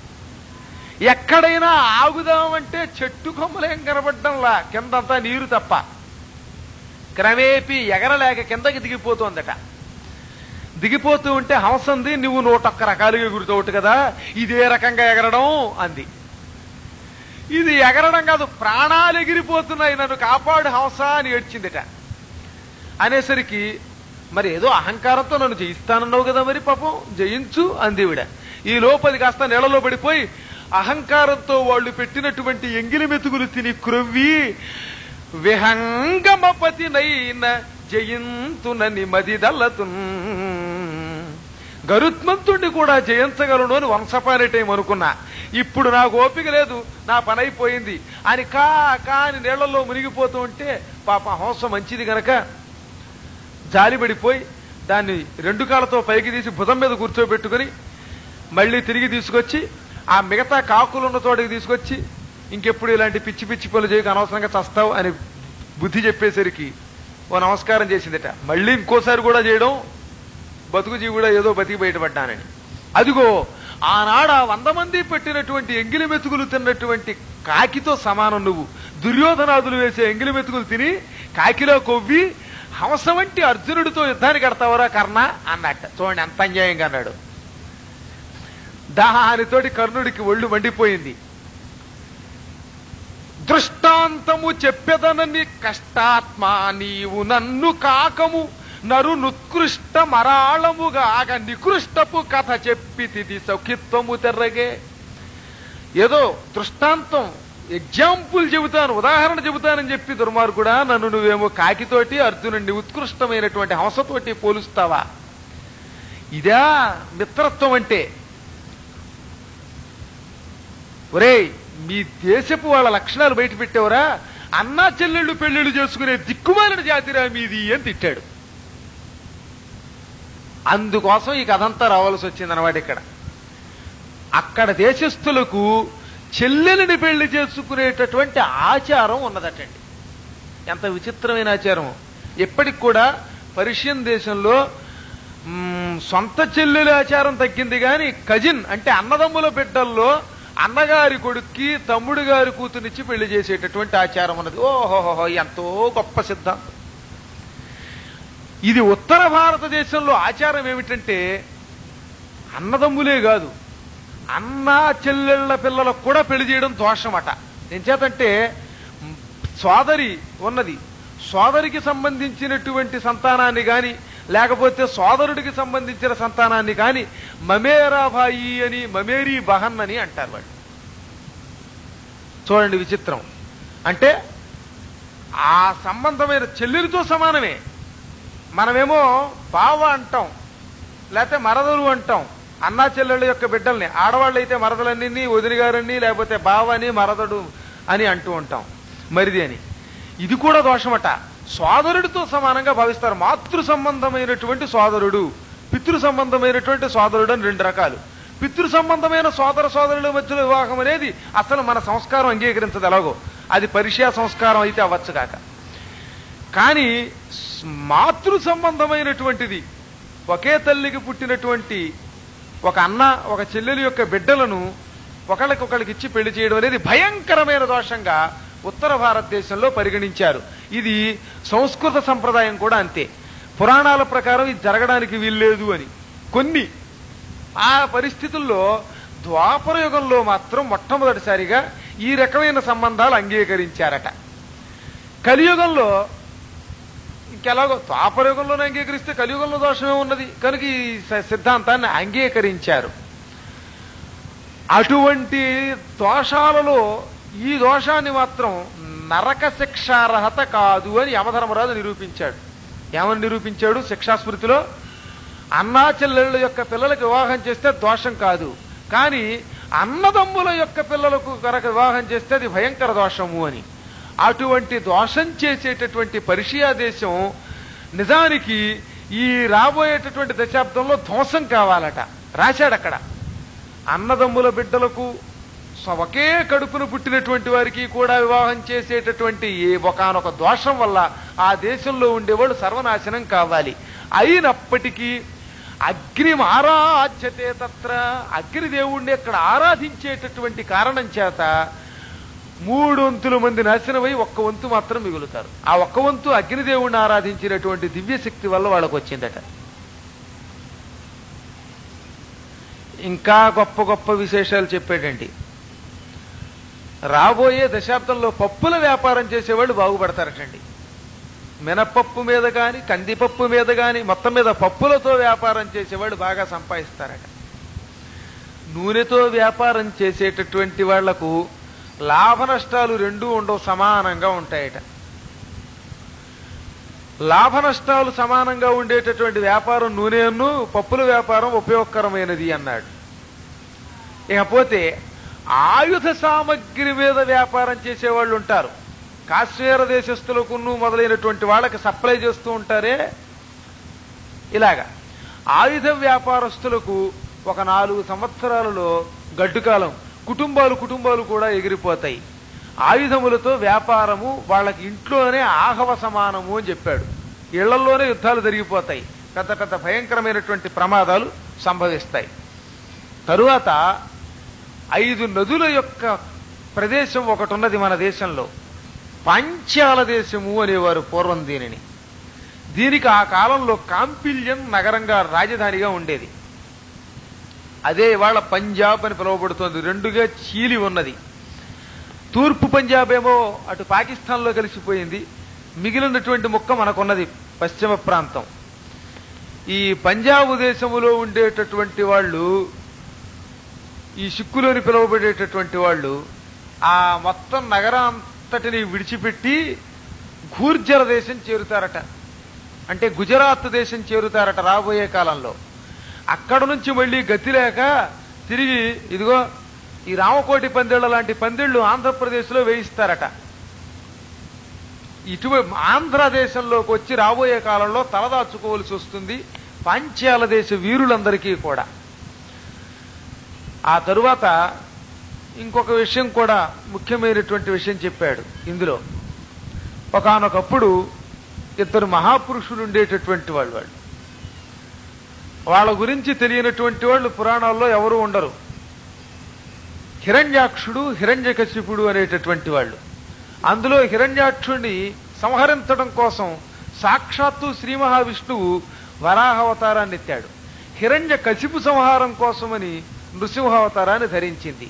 ఎక్కడైనా ఆగుదామంటే చెట్టు కొమ్మలేం కనబడ్డంలా, కిందంతా నీరు తప్ప. క్రమేపీ ఎగరలేక కిందకి దిగిపోతోందట. దిగిపోతూ ఉంటే హంస అంది, నువ్వు 101 రకాలుగా ఎగురుతావుట కదా, ఇదే రకంగా ఎగరడం అంది. ఇది ఎగరడం కాదు, ప్రాణాలు ఎగిరిపోతున్నాయి, నన్ను కాపాడు హంస అని ఏడ్చిందిట. అనేసరికి మరి ఏదో అహంకారంతో నన్ను జయిస్తానన్నావు కదా, మరి పాపం జయించు అందివిడ. ఈ లోపది కాస్త నీళ్ళలో పడిపోయి అహంకారంతో వాళ్ళు పెట్టినటువంటి ఎంగిలి మెతుకులు తిని క్రొవ్వి విహంగమపతినైన జయింతునని మదిదల్లతు, గరుత్మంతుడిని కూడా జయించగలను అని వంశపారేటేం అనుకున్నా. ఇప్పుడు నాకు ఓపిక లేదు, నా పని అయిపోయింది అని కాని నీళ్లలో మునిగిపోతూ ఉంటే పాప హంస మంచిది గనక జాలిపడిపోయి దాన్ని 2 కాళ్ళతో పైకి తీసి భుజం మీద కూర్చోబెట్టుకుని మళ్ళీ తిరిగి తీసుకొచ్చి ఆ మిగతా కాకులున్న తోటకి తీసుకొచ్చి, ఇంకెప్పుడు ఇలాంటి పిచ్చి పిచ్చి పనులు చేయక అనవసరంగా చస్తావు అని బుద్ధి చెప్పేసరికి ఓ నమస్కారం చేసిందట. మళ్ళీ ఇంకోసారి కూడా చేయడం, బతుకు జీవుడా ఏదో బతికి బయటపడ్డానని. అదిగో ఆనాడు 100 మంది పెట్టినటువంటి ఎంగిలి మెతుకులు తిన్నటువంటి కాకితో సమానం నువ్వు. దుర్యోధనాదులు వేసే ఎంగిలి మెతుకులు తిని కాకిలో కొవ్వి హంస వంటి అర్జునుడితో యుద్ధానికి కడతావరా కర్ణ అన్నట్ట. చూడండి ఎంత అన్యాయంగా అన్నాడు. దానితోటి కర్ణుడికి ఒళ్ళు మండిపోయింది. దృష్టాంతము చెప్పెదనని కష్టాత్మా నీవు నన్ను కాకము నరు నుత్కృష్ట మరాళముగాగ నికృష్టపు కథ చెప్పితిది సౌఖిత్వము తెర్రగే. ఏదో దృష్టాంతం ఎగ్జాంపుల్ చెబుతాను, ఉదాహరణ చెబుతానని చెప్పి దుర్మార్గుడా నన్ను నువ్వేమో కాకితోటి అర్జునుడిని ఉత్కృష్టమైనటువంటి హంసతోటి పోలుస్తావా? ఇదా మిత్రత్వం అంటే? ఒరేయ్, మీ దేశపు వాళ్ళ లక్షణాలు బయట పెట్టేవరా, అన్నా చెల్లెళ్ళు పెళ్లిళ్ళు చేసుకునే దిక్కుమాలిన జాతిరా మీది అని తిట్టాడు. అందుకోసం ఈ కథంతా రావాల్సి వచ్చిందన్నమాట. అక్కడ దేశస్థులకు చెల్లెలిని పెళ్లి చేసుకునేటటువంటి ఆచారం ఉన్నదటండి. ఎంత విచిత్రమైన ఆచారం! ఇప్పటికి కూడా పర్షియన్ దేశంలో సొంత చెల్లెలి ఆచారం తగ్గింది కానీ కజిన్ అంటే అన్నదమ్ముల బిడ్డల్లో అన్నగారి కొడుక్కి తమ్ముడు గారి కూతురిచ్చి పెళ్లి చేసేటటువంటి ఆచారం ఉన్నది. ఓహోహో, ఎంతో గొప్ప సిద్ధాంతం ఇది. ఉత్తర భారతదేశంలో ఆచారం ఏమిటంటే అన్నదమ్ములే కాదు, అన్నా చెల్లెళ్ల పిల్లలకు కూడా పెళ్లి చేయడం దోషమట. ఎంచేతంటే సోదరి ఉన్నది, సోదరికి సంబంధించినటువంటి సంతానాన్ని గాని లేకపోతే సోదరుడికి సంబంధించిన సంతానాన్ని కాని మమేరాభాయి అని మమేరీ బహన్ అని అంటారు వాళ్ళు. చూడండి విచిత్రం. అంటే ఆ సంబంధమైన చెల్లెలితో సమానమే. మనమేమో బావ అంటాం, లేకపోతే మరదలు అంటాం. అన్నా చెల్లెళ్ళ యొక్క బిడ్డల్ని ఆడవాళ్ళు అయితే మరదలన్నీ వదిలిగారని లేకపోతే బావ అని మరదడు అని అంటూ ఉంటాం, మరిది అని. ఇది కూడా దోషమట. సోదరుడితో సమానంగా భావిస్తారు. మాతృ సంబంధమైనటువంటి సోదరుడు, పితృ సంబంధమైనటువంటి సోదరుడు అని 2 రకాలు. పితృ సంబంధమైన సోదర సోదరుల మధ్యలో వివాహం అనేది అసలు మన సంస్కారం అంగీకరించదు. ఎలాగో అది పర్షియా సంస్కారం అయితే అవ్వచ్చు కాక, కానీ మాతృ సంబంధమైనటువంటిది ఒకే తల్లికి పుట్టినటువంటి ఒక అన్న ఒక చెల్లెలి యొక్క బిడ్డలను ఒకళ్ళకొకళ్ళకి ఇచ్చి పెళ్లి చేయడం అనేది భయంకరమైన దోషంగా ఉత్తర భారతదేశంలో పరిగణించారు. ఇది సంస్కృత సంప్రదాయం కూడా అంతే. పురాణాల ప్రకారం ఇది జరగడానికి వీల్లేదు అని కొన్ని ఆ పరిస్థితుల్లో ద్వాపర యుగంలో మాత్రం మొట్టమొదటిసారిగా ఈ రకమైన సంబంధాలు అంగీకరించారట. కలియుగంలో ఇంకెలాగో ద్వాపర యుగంలోనే అంగీకరిస్తే కలియుగంలో దోషమే ఉన్నది కనుక ఈ సిద్ధాంతాన్ని అంగీకరించారు. అటువంటి దోషాలలో ఈ దోషాన్ని మాత్రం నరక శిక్షార్హత కాదు అని యమధర్మరాజు నిరూపించాడు. ఏమని నిరూపించాడు? శిక్షాస్మృతిలో అన్నా చెల్లెళ్ళ యొక్క పిల్లలకు వివాహం చేస్తే దోషం కాదు, కానీ అన్నదమ్ముల యొక్క పిల్లలకు కనుక వివాహం చేస్తే అది భయంకర దోషము అని. అటువంటి దోషం చేసేటటువంటి పర్షియా దేశం నిజానికి ఈ రాబోయేటటువంటి దశాబ్దంలో ధ్వంసం కావాలట. రాశాడు అక్కడ. అన్నదమ్ముల బిడ్డలకు ఒకే కడుపును పుట్టినటువంటి వారికి కూడా వివాహం చేసేటటువంటి ఒకానొక దోషం వల్ల ఆ దేశంలో ఉండేవాళ్ళు సర్వనాశనం కావాలి. అయినప్పటికీ అగ్నిమారాధ్యతే తత్ర, అగ్నిదేవుణ్ణి అక్కడ ఆరాధించేటటువంటి కారణం చేత 3 వంతుల మంది నాశనమై 1 వంతు మాత్రం మిగులుతారు. ఆ 1 వంతు అగ్నిదేవుణ్ణి ఆరాధించినటువంటి దివ్యశక్తి వల్ల వాళ్ళకు వచ్చిందట. ఇంకా గొప్ప గొప్ప విశేషాలు చెప్పాడండి. రాబోయే దశాబ్దంలో పప్పుల వ్యాపారం చేసేవాళ్ళు బాగుపడతారటండి. మినపప్పు మీద కానీ కందిపప్పు మీద కానీ మొత్తం మీద పప్పులతో వ్యాపారం చేసేవాళ్ళు బాగా సంపాదిస్తారట. నూనెతో వ్యాపారం చేసేటటువంటి వాళ్లకు లాభ నష్టాలు రెండూ ఉండవు, సమానంగా ఉంటాయట. లాభ నష్టాలు సమానంగా ఉండేటటువంటి వ్యాపారం నూనెను, పప్పుల వ్యాపారం ఉపయోగకరమైనది అన్నాడు. ఇకపోతే ఆయుధ సామగ్రి మీద వ్యాపారం చేసేవాళ్ళు ఉంటారు. కాశ్మీర దేశస్థులకు మొదలైనటువంటి వాళ్ళకి సప్లై చేస్తూ ఉంటారే, ఇలాగా ఆయుధ వ్యాపారస్తులకు ఒక 4 సంవత్సరాలలో గడ్డుకాలం, కుటుంబాలు కూడా ఎగిరిపోతాయి. ఆయుధములతో వ్యాపారము వాళ్ళకి ఇంట్లోనే ఆహవ సమానము అని చెప్పాడు. ఇళ్లలోనే యుద్ధాలు జరిగిపోతాయి, పెద్ద పెద్ద భయంకరమైనటువంటి ప్రమాదాలు సంభవిస్తాయి. తరువాత 5 నదుల యొక్క ప్రదేశం ఒకటి ఉన్నది మన దేశంలో, పాంచాల దేశము అనేవారు పూర్వం దీనిని. దీనికి ఆ కాలంలో కాంపిల్యం నగరంగా రాజధానిగా ఉండేది. అదే ఇవాళ పంజాబ్ అని పిలువబడుతోంది. 2గా చీలి ఉన్నది. తూర్పు పంజాబ్ ఏమో అటు పాకిస్తాన్లో కలిసిపోయింది, మిగిలినటువంటి ముక్క మనకున్నది పశ్చిమ ప్రాంతం. ఈ పంజాబ్ దేశములో ఉండేటటువంటి వాళ్ళు, ఈ సిక్కులోని పిలువబడేటటువంటి వాళ్ళు ఆ మొత్తం నగరాంతటిని విడిచిపెట్టి గూర్జర దేశం చేరుతారట, అంటే గుజరాత్ దేశం చేరుతారట రాబోయే కాలంలో. అక్కడ నుంచి మళ్ళీ గతి లేక తిరిగి ఇదిగో ఈ రామకోటి పందిళ్ల లాంటి పందిళ్లు ఆంధ్రప్రదేశ్లో వేయిస్తారట. ఇటువంటి ఆంధ్రదేశంలోకి వచ్చి రాబోయే కాలంలో తలదాచుకోవలసి వస్తుంది పాంచాల దేశ వీరులందరికీ కూడా. ఆ తరువాత ఇంకొక విషయం కూడా, ముఖ్యమైనటువంటి విషయం చెప్పాడు ఇందులో. ఒకానొకప్పుడు 2 మహాపురుషులు ఉండేటటువంటి వాళ్ళు. వాళ్ళ గురించి తెలియనటువంటి వాళ్ళు పురాణాల్లో ఎవరూ ఉండరు. హిరణ్యాక్షుడు, హిరణ్యకశిపుడు అనేటటువంటి వాళ్ళు. అందులో హిరణ్యాక్షుడిని సంహరించడం కోసం సాక్షాత్తు శ్రీ మహావిష్ణువు వరాహావతారాన్ని ఎత్తాడు. హిరణ్యకశిపు సంహారం కోసమని నృసింహావతారాన్ని ధరించింది.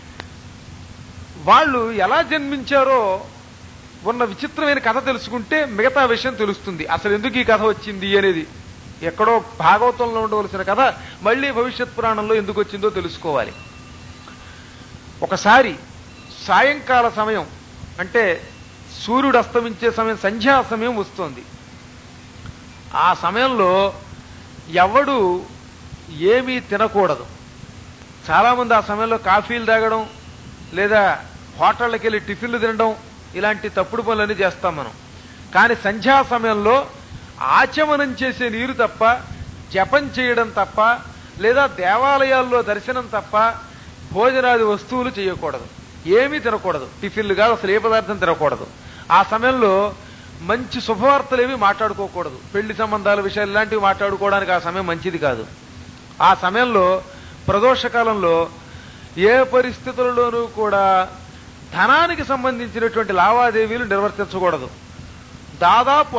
వాళ్ళు ఎలా జన్మించారో ఉన్న విచిత్రమైన కథ తెలుసుకుంటే మిగతా విషయం తెలుస్తుంది. అసలు ఎందుకు ఈ కథ వచ్చింది అనేది ఎక్కడో భాగవతంలో ఉండవలసిన కథ మళ్ళీ భవిష్యత్ పురాణంలో ఎందుకు వచ్చిందో తెలుసుకోవాలి. ఒకసారి సాయంకాల సమయం, అంటే సూర్యుడు అస్తమించే సమయం, సంధ్యా సమయం వస్తోంది. ఆ సమయంలో ఎవడు ఏమీ తినకూడదు. చాలామంది ఆ సమయంలో కాఫీలు తాగడం లేదా హోటళ్ళకి వెళ్ళి టిఫిన్లు తినడం ఇలాంటి తప్పుడు పనులన్నీ చేస్తాం మనం. కానీ సంధ్యా సమయంలో ఆచమనం చేసే నీరు తప్ప, జపం చేయడం తప్ప, లేదా దేవాలయాల్లో దర్శనం తప్ప భోజనాది వస్తువులు చేయకూడదు, ఏమీ తినకూడదు. టిఫిన్లు కాదు, అసలు ఏ పదార్థం తినకూడదు. ఆ సమయంలో మంచి శుభవార్తలు ఏమీ మాట్లాడుకోకూడదు. పెళ్లి సంబంధాల విషయాలు ఇలాంటివి మాట్లాడుకోవడానికి ఆ సమయం మంచిది కాదు. ఆ సమయంలో ప్రదోషకాలంలో ఏ పరిస్థితులలోనూ కూడా ధనానికి సంబంధించినటువంటి లావాదేవీలు నిర్వర్తించకూడదు. దాదాపు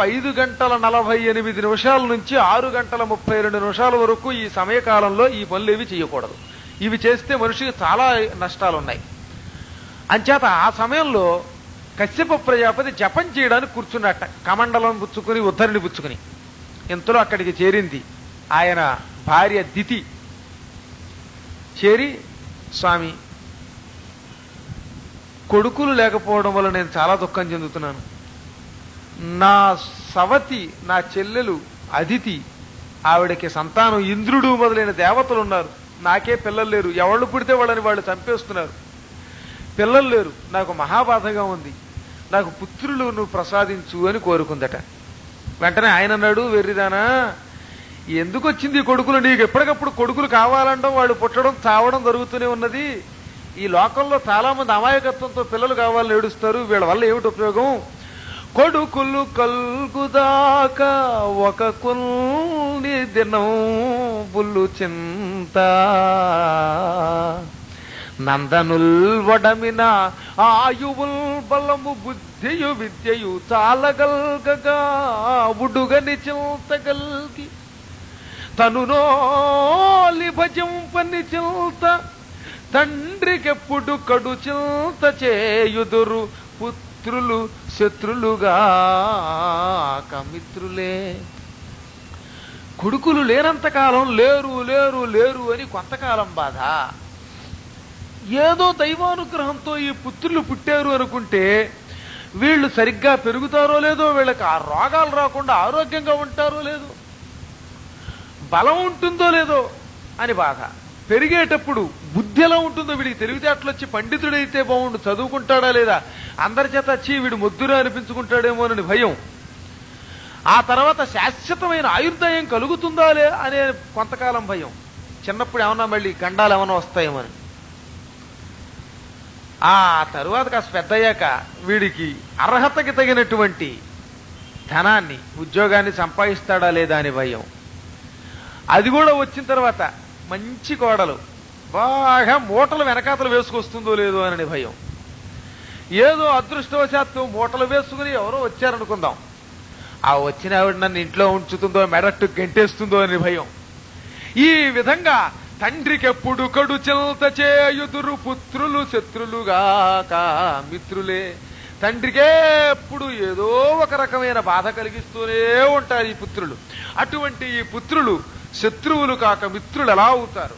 5:48 నుంచి 6:32 వరకు ఈ సమయకాలంలో ఈ పనులు ఏవి చేయకూడదు. ఇవి చేస్తే మనిషికి చాలా నష్టాలున్నాయి. అంచేత ఆ సమయంలో కశ్యప ప్రజాపతి జపం చేయడానికి కూర్చున్నట్ట, కమండలం పుచ్చుకుని ఉద్ధరిని పుచ్చుకుని. ఇంతలో అక్కడికి చేరింది ఆయన భార్య దితి. చేరి, స్వామి, కొడుకులు లేకపోవడం వల్ల నేను చాలా దుఃఖం చెందుతున్నాను. నా సవతి, నా చెల్లెలు అదితి, ఆవిడకి సంతానం ఇంద్రుడు మొదలైన దేవతలు ఉన్నారు, నాకే పిల్లలు లేరు. ఎవళ్ళు పుడితే వాళ్ళని వాళ్ళు చంపేస్తున్నారు, పిల్లలు లేరు. నాకు మహాబాధగా ఉంది, నాకు పుత్రులు నువ్వు ప్రసాదించు అని కోరుకుందట. వెంటనే ఆయన అన్నాడు, వెర్రిదానా, ఎందుకు వచ్చింది కొడుకులు? నీకు ఎప్పటికప్పుడు కొడుకులు కావాలంటాం, వాళ్ళు పుట్టడం చావడం జరుగుతూనే ఉన్నది. ఈ లోకంలో చాలా మంది అమాయకత్వంతో పిల్లలు కావాలని ఏడుస్తారు, వీళ్ళ వల్ల ఏమిటి ఉపయోగం? కొడుకులు కల్గుదాకా ఒక కొన్ని దినం బుల్లు చింత, నందనుల్ వడమిన ఆయువుల్ బలము బుద్ధియు విద్యయు చాలగల్గగా ఉడుగని చింతగల్గి తనునోలి చెంపని చింత తండ్రికెప్పుడు కడు చింత చేయుదురు పుత్రులు శత్రులుగా మిత్రులే. కొడుకులు లేనంతకాలం లేరు లేరు లేరు అని కొంతకాలం బాధ. ఏదో దైవానుగ్రహంతో ఈ పుత్రులు పుట్టారు అనుకుంటే వీళ్ళు సరిగ్గా పెరుగుతారో లేదో, వీళ్ళకి ఆ రోగాలు రాకుండా ఆరోగ్యంగా ఉంటారో లేదో, బలం ఉంటుందో లేదో అని బాధ. పెరిగేటప్పుడు బుద్ధి ఎలా ఉంటుందో, వీడికి తెలివితేటలు వచ్చి పండితుడైతే బాగుండు, చదువుకుంటాడా లేదా, అందరి చేత వచ్చి వీడు మొద్దురా అనిపించుకుంటాడేమోనని భయం. ఆ తర్వాత శాశ్వతమైన ఆయుర్దాయం కలుగుతుందా లే అనే కొంతకాలం భయం. చిన్నప్పుడు ఏమన్నా మళ్ళీ గండాలు ఏమన్నా వస్తాయేమోని. ఆ తరువాత కాస్త పెద్దయ్యాక వీడికి అర్హతకి తగినటువంటి ధనాన్ని, ఉద్యోగాన్ని సంపాదిస్తాడా లేదా అని భయం. అది కూడా వచ్చిన తర్వాత మంచి కోడలు బాగా మూటలు వెనకాతలు వేసుకొస్తుందో లేదో అని భయం. ఏదో అదృష్టవశాత్తు మూటలు వేసుకుని ఎవరో వచ్చారనుకుందాం, ఆ వచ్చిన ఆవిడ నన్ను ఇంట్లో ఉంచుతుందో, మెడట్టు గెంటేస్తుందో అని భయం. ఈ విధంగా తండ్రికి ఎప్పుడు కడు చింత చేయుదురు పుత్రులు శత్రులుగాక మిత్రులే. తండ్రికే ఎప్పుడు ఏదో ఒక రకమైన బాధ కలిగిస్తూనే ఉంటారు ఈ పుత్రులు. అటువంటి ఈ పుత్రులు శత్రువులు కాక మిత్రులు ఎలా అవుతారు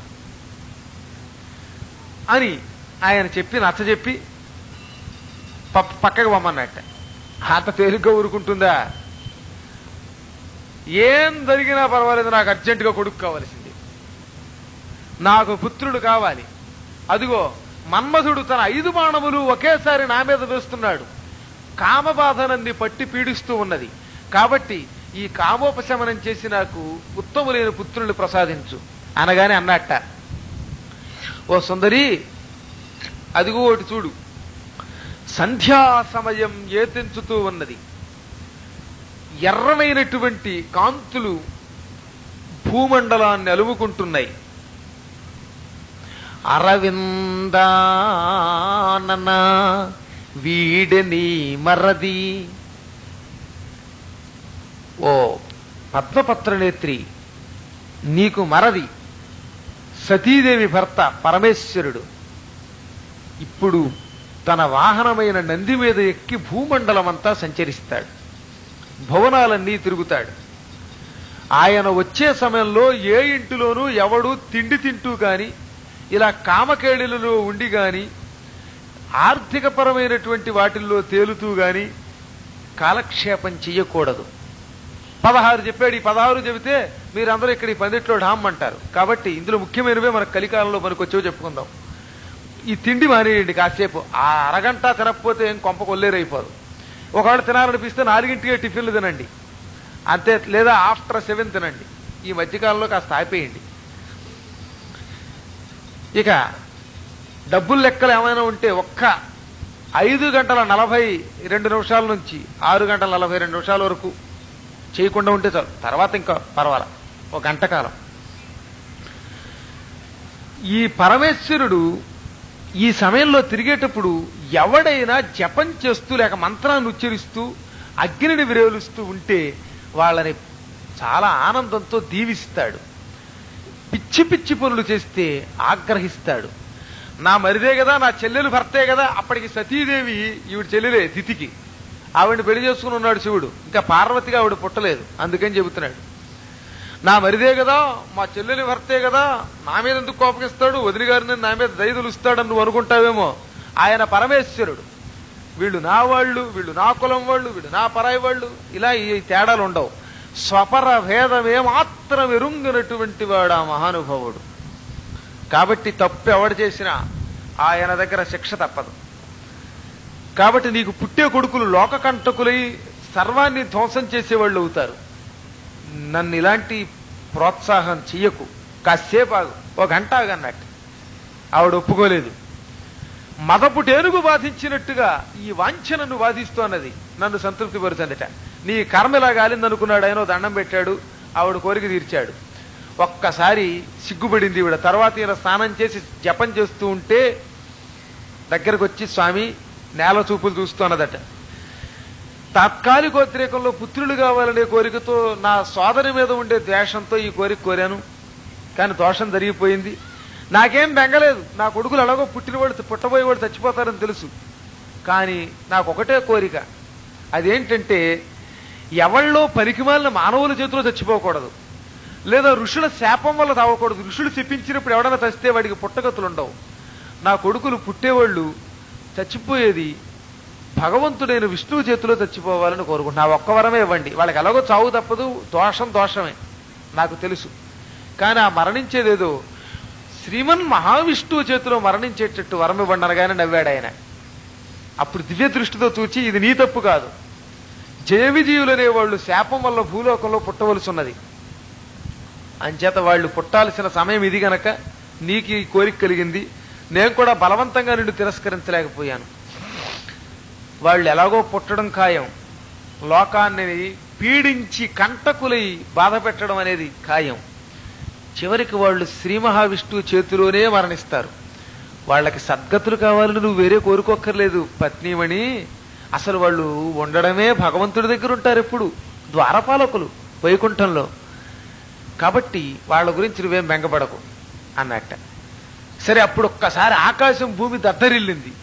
అని ఆయన చెప్పి నచ్చజెప్పి పక్కకు పొమ్మన్నట్ట. అంత తేలిగ్గా ఊరుకుంటుందా? ఏం జరిగినా పర్వాలేదు, నాకు అర్జెంటుగా కొడుకు కావలసింది, నాకు పుత్రుడు కావాలి. అదిగో మన్మధుడు తన 5 బాణములు ఒకేసారి నా మీద వేస్తున్నాడు, కామబాధనన్ని పట్టి పీడిస్తూ ఉన్నది. కాబట్టి ఈ కామోపశమనం చేసి నాకు ఉత్తములైన పుత్రుల్ని ప్రసాదించు అనగానే అన్నట్ట, ఓ సుందరి, అదిగో ఒకటి చూడు, సంధ్యా సమయం ఏతించుతూ ఉన్నది. ఎర్రనైనటువంటి కాంతులు భూమండలాన్ని అలుముకుంటున్నాయి. అరవిందానన వీడని మరది, ఓ పద్మపత్రనేత్రి, నీకు మరది సతీదేవి భర్త పరమేశ్వరుడు ఇప్పుడు తన వాహనమైన నంది మీద ఎక్కి భూమండలమంతా సంచరిస్తాడు, భవనాలన్నీ తిరుగుతాడు. ఆయన వచ్చే సమయంలో ఏ ఇంటిలోనూ ఎవడు తిండి తింటూ గాని, ఇలా కామకేళిలలో ఉండి గాని, ఆర్థికపరమైనటువంటి వాటిల్లో తేలుతూ గాని కాలక్షేపం చెయ్యకూడదు. 16 చెప్పాడు. ఈ 16 చెబితే మీరందరూ ఇక్కడ ఈ 10 ఢామ్ అంటారు. కాబట్టి ఇందులో ముఖ్యమైనవే మనకు కలికాలంలో మనకు వచ్చేవి చెప్పుకుందాం. ఈ తిండి మానేయండి కాసేపు, ఆ అరగంట తినకపోతే ఏం కొంప కొల్లేరైపోదు. ఒకవేళ తినాలనిపిస్తే 4ంటికే టిఫిన్లు తినండి అంతే, లేదా ఆఫ్టర్ 7 తినండి. ఈ మధ్యకాలంలో కాస్త ఆపేయండి. ఇక డబ్బుల లెక్కలు ఏమైనా ఉంటే ఒక్క 5:42 నుంచి 6:42 వరకు చేయకుండా ఉంటే చాలు. తర్వాత ఇంకా పర్వాలా, ఒక గంట కాలం. ఈ పరమేశ్వరుడు ఈ సమయంలో తిరిగేటప్పుడు ఎవడైనా జపం చేస్తూ లేక మంత్రాన్ని ఉచ్చరిస్తూ అగ్నిని విరేలుస్తూ ఉంటే వాళ్ళని చాలా ఆనందంతో దీవిస్తాడు. పిచ్చి పిచ్చి పనులు చేస్తే ఆగ్రహిస్తాడు. నా మరిదే కదా, నా చెల్లెలు భర్తే కదా. అప్పటికి సతీదేవి ఈవిడ చెల్లెలే దితికి, ఆవిడని పెళ్లి చేసుకుని ఉన్నాడు శివుడు. ఇంకా పార్వతిగా ఆవిడ పుట్టలేదు, అందుకని చెబుతున్నాడు. నా మరిదే కదా, మా చెల్లెలి భర్తే కదా, నా మీద ఎందుకు కోపగిస్తాడు, వదిలి గారిని నా మీద దయదులుస్తాడని నువ్వు అనుకుంటావేమో. ఆయన పరమేశ్వరుడు. వీళ్ళు నా వాళ్ళు, వీళ్ళు నా కులం వాళ్ళు, వీళ్ళు నా పరాయి వాళ్ళు, ఇలా ఈ తేడాలు ఉండవు. స్వపర భేదమే మాత్రం ఎరుంగినటువంటి వాడు ఆ మహానుభావుడు. కాబట్టి తప్పు ఎవడు చేసినా ఆయన దగ్గర శిక్ష తప్పదు. కాబట్టి నీకు పుట్టే కొడుకులు లోకకంటకులై సర్వాన్ని ధ్వంసం చేసేవాళ్ళు అవుతారు. నన్ను ఇలాంటి ప్రోత్సాహం చెయ్యకు, కాసేపు ఆగు, ఒక గంట ఆగన్నట్టు. ఆవిడ ఒప్పుకోలేదు. మదపు టేనుగు బాధించినట్టుగా ఈ వాంఛ నన్ను బాధిస్తోన్నది, నన్ను సంతృప్తి పరుచందట. నీ కర్మ ఇలా గాలిందనుకున్నాడు ఆయన, దండం పెట్టాడు, ఆవిడ కోరిక తీర్చాడు. ఒక్కసారి సిగ్గుపడింది ఈవిడ. తర్వాత ఈయన స్నానం చేసి జపం చేస్తూ ఉంటే దగ్గరకు వచ్చి, స్వామి నేల చూపులు చూస్తున్నదట. తాత్కాలికోద్రేకంలో పుత్రులు కావాలనే కోరికతో, నా సోదరి మీద ఉండే ద్వేషంతో ఈ కోరిక కోరాను, కానీ దోషం జరిగిపోయింది. నాకేం బెంగలేదు, నా కొడుకులు ఎలాగో పుట్టినవాడు పుట్టబోయేవాడు చచ్చిపోతారని తెలుసు. కానీ నాకు ఒకటే కోరిక, అదేంటంటే ఎవళ్ళో పనికిమాలిన మానవుల చేతిలో చచ్చిపోకూడదు, లేదా ఋషుల శాపం వల్ల తావకూడదు. ఋషులు చెప్పించినప్పుడు ఎవడన్నా చస్తే వాడికి పుట్టగతులు ఉండవు. నా కొడుకులు పుట్టేవాళ్ళు చచ్చిపోయేది భగవంతుడైన విష్ణువు చేతిలో చచ్చిపోవాలని కోరుకుంటున్నా. ఒక్క వరమే ఇవ్వండి. వాళ్ళకి ఎలాగో చావు తప్పదు, దోషమే నాకు తెలుసు. కానీ ఆ మరణించేదేదో శ్రీమన్ మహావిష్ణువు చేతిలో మరణించేటట్టు వరం ఇవ్వండి అనగానే నవ్వాడు ఆయన. అప్పుడు దివ్య దృష్టితో చూచి, ఇది నీ తప్పు కాదు, జయవిజయులు అనేవాళ్ళు శాపం వల్ల భూలోకంలో పుట్టవలసి ఉన్నది, అంచేత వాళ్ళు పుట్టాల్సిన సమయం ఇది గనక నీకు ఈ కోరిక కలిగింది. నేను కూడా బలవంతంగా నిన్ను తిరస్కరించలేకపోయాను. వాళ్ళు ఎలాగో పుట్టడం ఖాయం, లోకాన్ని పీడించి కంటకులై బాధ పెట్టడం అనేది ఖాయం. చివరికి వాళ్ళు శ్రీ మహావిష్ణువు చేతిలోనే మరణిస్తారు. వాళ్ళకి సద్గతులు కావాలని నువ్వు వేరే కోరుకోక్కర్లేదు పత్నీమణి. అసలు వాళ్ళు ఉండడమే భగవంతుడి దగ్గర ఉంటారు, ఎప్పుడు ద్వారపాలకులు వైకుంఠంలో. కాబట్టి వాళ్ళ గురించి నువ్వేం బెంగపడకు అన్నట్ట. సరే, అప్పుడు ఒక్కసారి ఆకాశం భూమి దద్దరిల్లింది.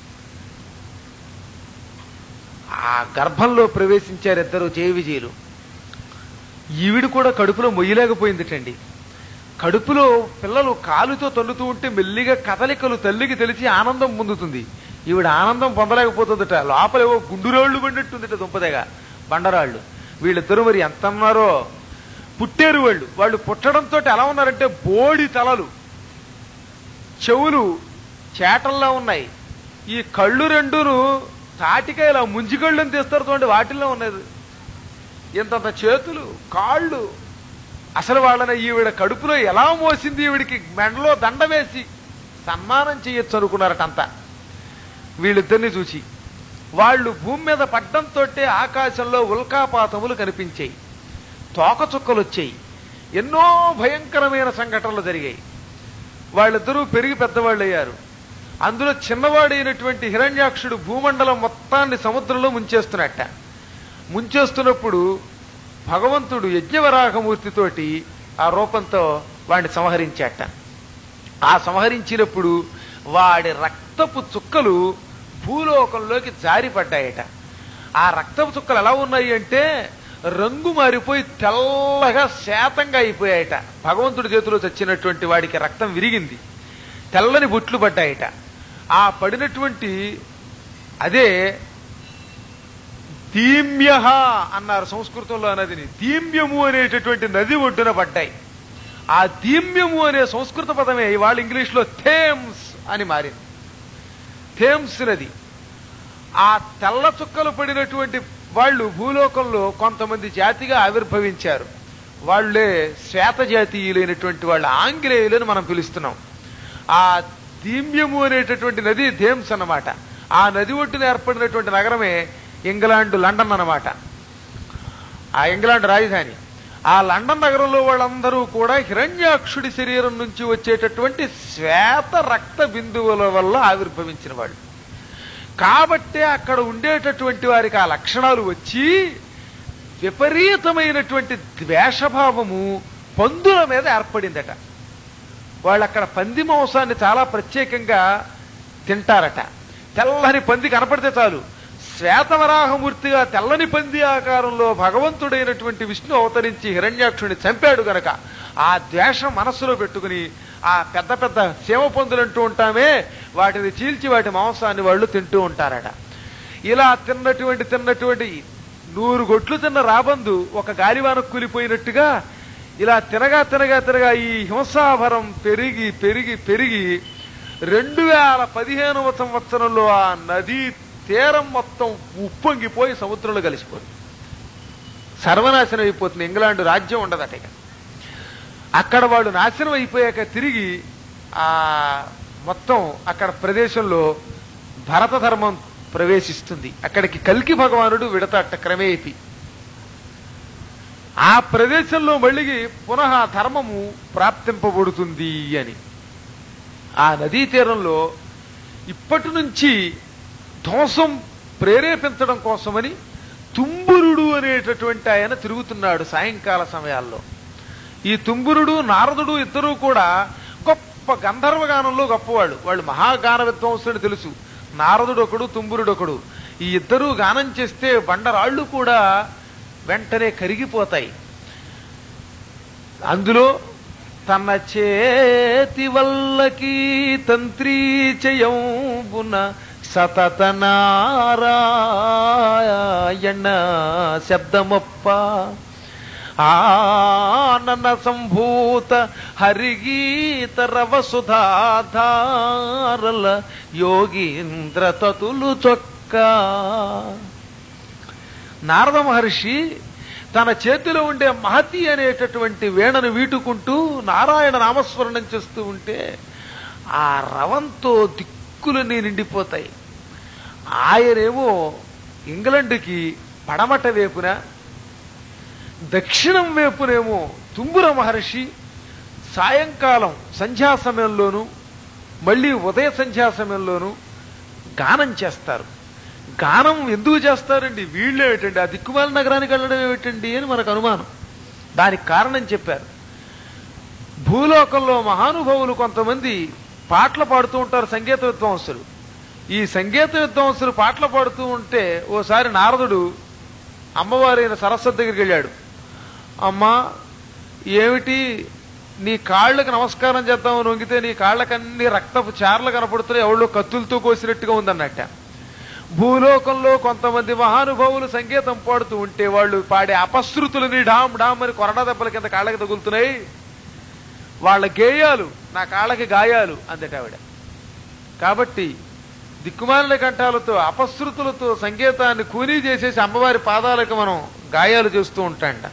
ఆ గర్భంలో ప్రవేశించారు ఇద్దరు జయ విజయులు. ఈవిడ కూడా కడుపులో మొయ్యలేకపోయిందిటండి. కడుపులో పిల్లలు కాలుతో తన్నుతూ ఉంటే మెల్లిగా కదలికలు తల్లికి తెలిసి ఆనందం పొందుతుంది. ఈవిడ ఆనందం పొందలేకపోతుందట. లోపలేవో గుండురాళ్లు పడినట్టుందిట, దుంపదేగా బండరాళ్ళు. వీళ్ళిద్దరూ మరి ఎంత ఉన్నారో. పుట్టారు వాళ్ళు పుట్టడంతో ఎలా ఉన్నారంటే బోడి తలలు, చెవులు చేటల్లా ఉన్నాయి. ఈ కళ్ళు రెండును తాటిగా ఇలా ముంజికళ్ళని తీస్తారు చూడండి, వాటిల్లో ఉన్నది. ఇంతంత చేతులు, కాళ్ళు. అసలు వాళ్ళని ఈవిడ కడుపులో ఎలా మోసింది, ఈవిడికి మెండలో దండ వేసి సన్మానం చేయొచ్చు అనుకున్నారటంతా. వీళ్ళిద్దరిని చూసి వాళ్ళు భూమి మీద పడ్డంతో ఆకాశంలో ఉల్కాపాతములు కనిపించాయి, తోకచుక్కలు వచ్చాయి, ఎన్నో భయంకరమైన సంఘటనలు జరిగాయి. వాళ్ళిద్దరూ పెరిగి పెద్దవాళ్ళు అయ్యారు. అందులో చిన్నవాడైనటువంటి హిరణ్యాక్షుడు భూమండలం మొత్తాన్ని సముద్రంలో ముంచేస్తున్నట్ట. ముంచేస్తున్నప్పుడు భగవంతుడు యజ్ఞవరాహమూర్తితోటి ఆ రూపంతో వాడిని సంహరించాట. ఆ సంహరించినప్పుడు వాడి రక్తపు చుక్కలు భూలోకంలోకి జారిపడ్డాయట. ఆ రక్తపు చుక్కలు ఎలా ఉన్నాయి అంటే రంగు మారిపోయి తెల్లగా శాతంగా అయిపోయాయట. భగవంతుడి చేతిలో చచ్చినటువంటి వాడికి రక్తం విరిగింది, తెల్లని బొట్లు పడ్డాయట. ఆ పడినటువంటి అదే దీమ్య అన్నారు సంస్కృతంలో. నదిని దీమ్యము అనేటటువంటి నది ఒడ్డున పడ్డాయి. ఆ దీమ్యము అనే సంస్కృత పదమే ఇవాళ ఇంగ్లీష్ లో థేమ్స్ అని మారింది. థేమ్స్ నది. ఆ తెల్ల చుక్కలు పడినటువంటి వాళ్ళు భూలోకంలో కొంతమంది జాతిగా ఆవిర్భవించారు. వాళ్లే శ్వేత జాతీయులైనటువంటి వాళ్ళు, ఆంగ్లేయులని మనం పిలుస్తున్నాం. ఆ దీమ్యము అనేటటువంటి నది థేమ్స్ అన్నమాట. ఆ నది ఒడ్డున ఏర్పడినటువంటి నగరమే ఇంగ్లాండ్, లండన్ అన్నమాట. ఆ ఇంగ్లాండ్ రాజధాని. ఆ లండన్ నగరంలో వాళ్ళందరూ కూడా హిరణ్యాక్షుడి శరీరం నుంచి వచ్చేటటువంటి శ్వేత రక్త బిందువుల వల్ల ఆవిర్భవించిన వాళ్ళు. కాబట్టే అక్కడ ఉండేటటువంటి వారికి ఆ లక్షణాలు వచ్చి విపరీతమైనటువంటి ద్వేషభావము పందుల మీద ఏర్పడిందట. వాళ్ళు అక్కడ పంది మాంసాన్ని చాలా ప్రత్యేకంగా తింటారట. తెల్లని పంది కనపడితే చాలు, శ్వేతవరాహమూర్తిగా తెల్లని పంది ఆకారంలో భగవంతుడైనటువంటి విష్ణు అవతరించి హిరణ్యాక్షుడిని చంపాడు గనక ఆ ద్వేషం మనస్సులో పెట్టుకుని ఆ పెద్ద పెద్ద సేవ పందులు అంటూ ఉంటామే, వాటిని చీల్చి వాటి మాంసాన్ని వాళ్ళు తింటూ ఉంటారట. ఇలా తిన్నటువంటి 100 గొట్లు తిన్న రాబందు ఒక గాలివానకు కూలిపోయినట్టుగా ఇలా తినగా ఈ హింసాభరం పెరిగి 2015వ సంవత్సరంలో ఆ నదీ తీరం మొత్తం ఉప్పొంగిపోయి సముద్రంలో కలిసిపోతుంది. సర్వనాశనం అయిపోతుంది. ఇంగ్లాండ్ రాజ్యం ఉండదట. అక్కడ వాళ్ళు నాశనం అయిపోయాక తిరిగి ఆ మొత్తం అక్కడ ప్రదేశంలో భరత ధర్మం ప్రవేశిస్తుంది. అక్కడికి కల్కి భగవానుడు విడతాట క్రమేపి. ఆ ప్రదేశంలో మళ్ళీ పునః ధర్మము ప్రాప్తింపబడుతుంది అని. ఆ నదీ తీరంలో ఇప్పటి నుంచి ధ్వంసం ప్రేరేపించడం కోసమని తుంబురుడు అనేటటువంటి ఆయన తిరుగుతున్నాడు సాయంకాల సమయాల్లో. ఈ తుంబురుడు నారదుడు ఇద్దరూ కూడా గొప్ప గంధర్వగానంలో గొప్పవాళ్ళు. వాళ్ళు మహాగాన విద్వాంసులని తెలుసు. నారదుడు ఒకడు, తుంబురుడు ఒకడు. ఈ ఇద్దరూ గానం చేస్తే బండరాళ్ళు కూడా వెంటనే కరిగిపోతాయి. అందులో తన చేతి వల్లకి తంత్రీచయంబున సతత నారాయణ శబ్దమొప్ప ఆనన సంభూత హరిగీత రవసుధాధారల యోగీంద్ర తతులు చొక్క. నారద మహర్షి తన చేతిలో ఉండే మహతి అనేటటువంటి వీణను వీటుకుంటూ నారాయణ నామస్మరణం చేస్తూ ఉంటే ఆ రవంతో దిక్కులన్నీ నిండిపోతాయి. ఆయనేమో ఇంగ్లండ్కి పడమట వైపున, దక్షిణం వైపునేమో తుంబుర మహర్షి సాయంకాలం సంధ్యా సమయంలోనూ మళ్ళీ ఉదయ సంధ్యా సమయంలోనూ గానం చేస్తారు. గానం ఎందుకు చేస్తారండి? వీళ్ళేమిటండి ఆ దిక్కుమాల నగరానికి వెళ్ళడం ఏమిటండి అని మనకు అనుమానం. దానికి కారణం చెప్పారు. భూలోకంలో మహానుభావులు కొంతమంది పాటలు పాడుతూ ఉంటారు, సంగీత విద్వాంసులు. ఈ సంగీత విద్వాంసులు పాటలు పాడుతూ ఉంటే ఓసారి నారదుడు అమ్మవారైన సరస్వతి దగ్గరికి వెళ్ళాడు. అమ్మా, ఏమిటి నీ కాళ్ళకి నమస్కారం చేద్దామని వంగితే నీ కాళ్ళకన్నీ రక్తపు చార్లు కనపడుతున్నాయి, ఎవరో కత్తులతో కోసినట్టుగా ఉందన్నట్ట. భూలోకంలో కొంతమంది మహానుభావులు సంగీతం పాడుతూ ఉంటే వాళ్ళు పాడే అపశృతులని డామ్ డామ్ అని కొరడా దెబ్బల కింద కాళ్ళకి తగులుతున్నాయి, వాళ్ళ గేయాలు నా కాళ్ళకి గాయాలు అందట ఆవిడ. కాబట్టి దిక్కుమాలిన కంఠాలతో అపశృతులతో సంగీతాన్ని కూనీ చేసేసి అమ్మవారి పాదాలకు మనం గాయాలు చేస్తూ ఉంటాంట.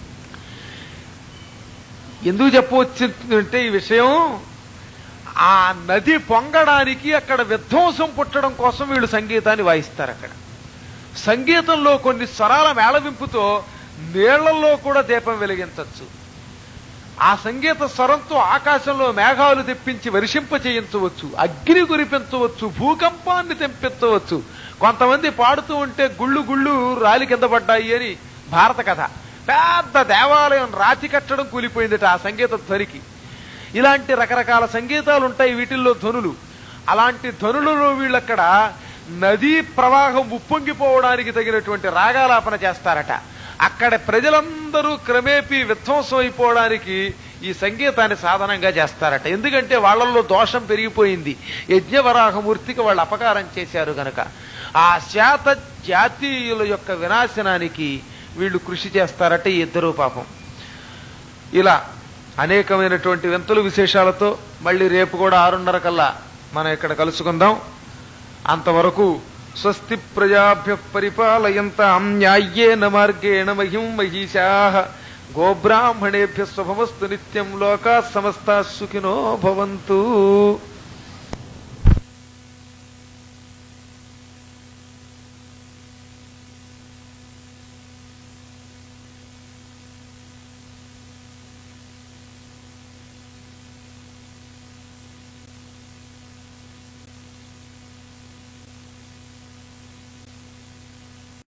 ఎందుకు చెప్పవచ్చుంటే ఈ విషయం, ఆ నది పొంగడానికి అక్కడ విధ్వంసం పుట్టడం కోసం వీళ్ళు సంగీతాన్ని వాయిస్తారు. అక్కడ సంగీతంలో కొన్ని స్వరాల మేళవింపుతో నీళ్లలో కూడా దీపం వెలిగించవచ్చు. ఆ సంగీత స్వరంతో ఆకాశంలో మేఘాలు తెప్పించి వర్షింప చేయించవచ్చు, అగ్ని కురిపించవచ్చు, భూకంపాన్ని తెప్పించవచ్చు. కొంతమంది పాడుతూ ఉంటే గుళ్ళు గుళ్ళు రాలి కింద పడ్డాయి అని భారత కథ. పెద్ద దేవాలయం రాతి కట్టడం కూలిపోయిందట ఆ సంగీత ధ్వనికి. ఇలాంటి రకరకాల సంగీతాలు ఉంటాయి వీటిల్లో ధ్వనులు. అలాంటి ధ్వనులలో వీళ్ళక్కడ నదీ ప్రవాహం ఉప్పొంగిపోవడానికి తగినటువంటి రాగాలాపన చేస్తారట. అక్కడ ప్రజలందరూ క్రమేపీ విధ్వంసం అయిపోవడానికి ఈ సంగీతాన్ని సాధనంగా చేస్తారట. ఎందుకంటే వాళ్ళల్లో దోషం పెరిగిపోయింది, యజ్ఞవరాహమూర్తికి వాళ్ళు అపకారం చేశారు గనక. ఆ శాత జాతీయుల యొక్క వినాశనానికి వీళ్ళు కృషి చేస్తారట ఈ ఇద్దరూ పాపం. ఇలా అనేకమైనటువంటి వింతలు విశేషాలతో మళ్ళీ రేపు కూడా 6:30 కల్లా మనం ఇక్కడ కలుసుకుందాం. అంతవరకు స్వస్తి ప్రజాభ్య పరిపాలయంతాం న్యాయేన మార్గేణ మహిం మహిషాః గోబ్రాహ్మణేభ్య శుభమస్తు నిత్యం లోకాః సమస్తాః సుఖినో భవంతు.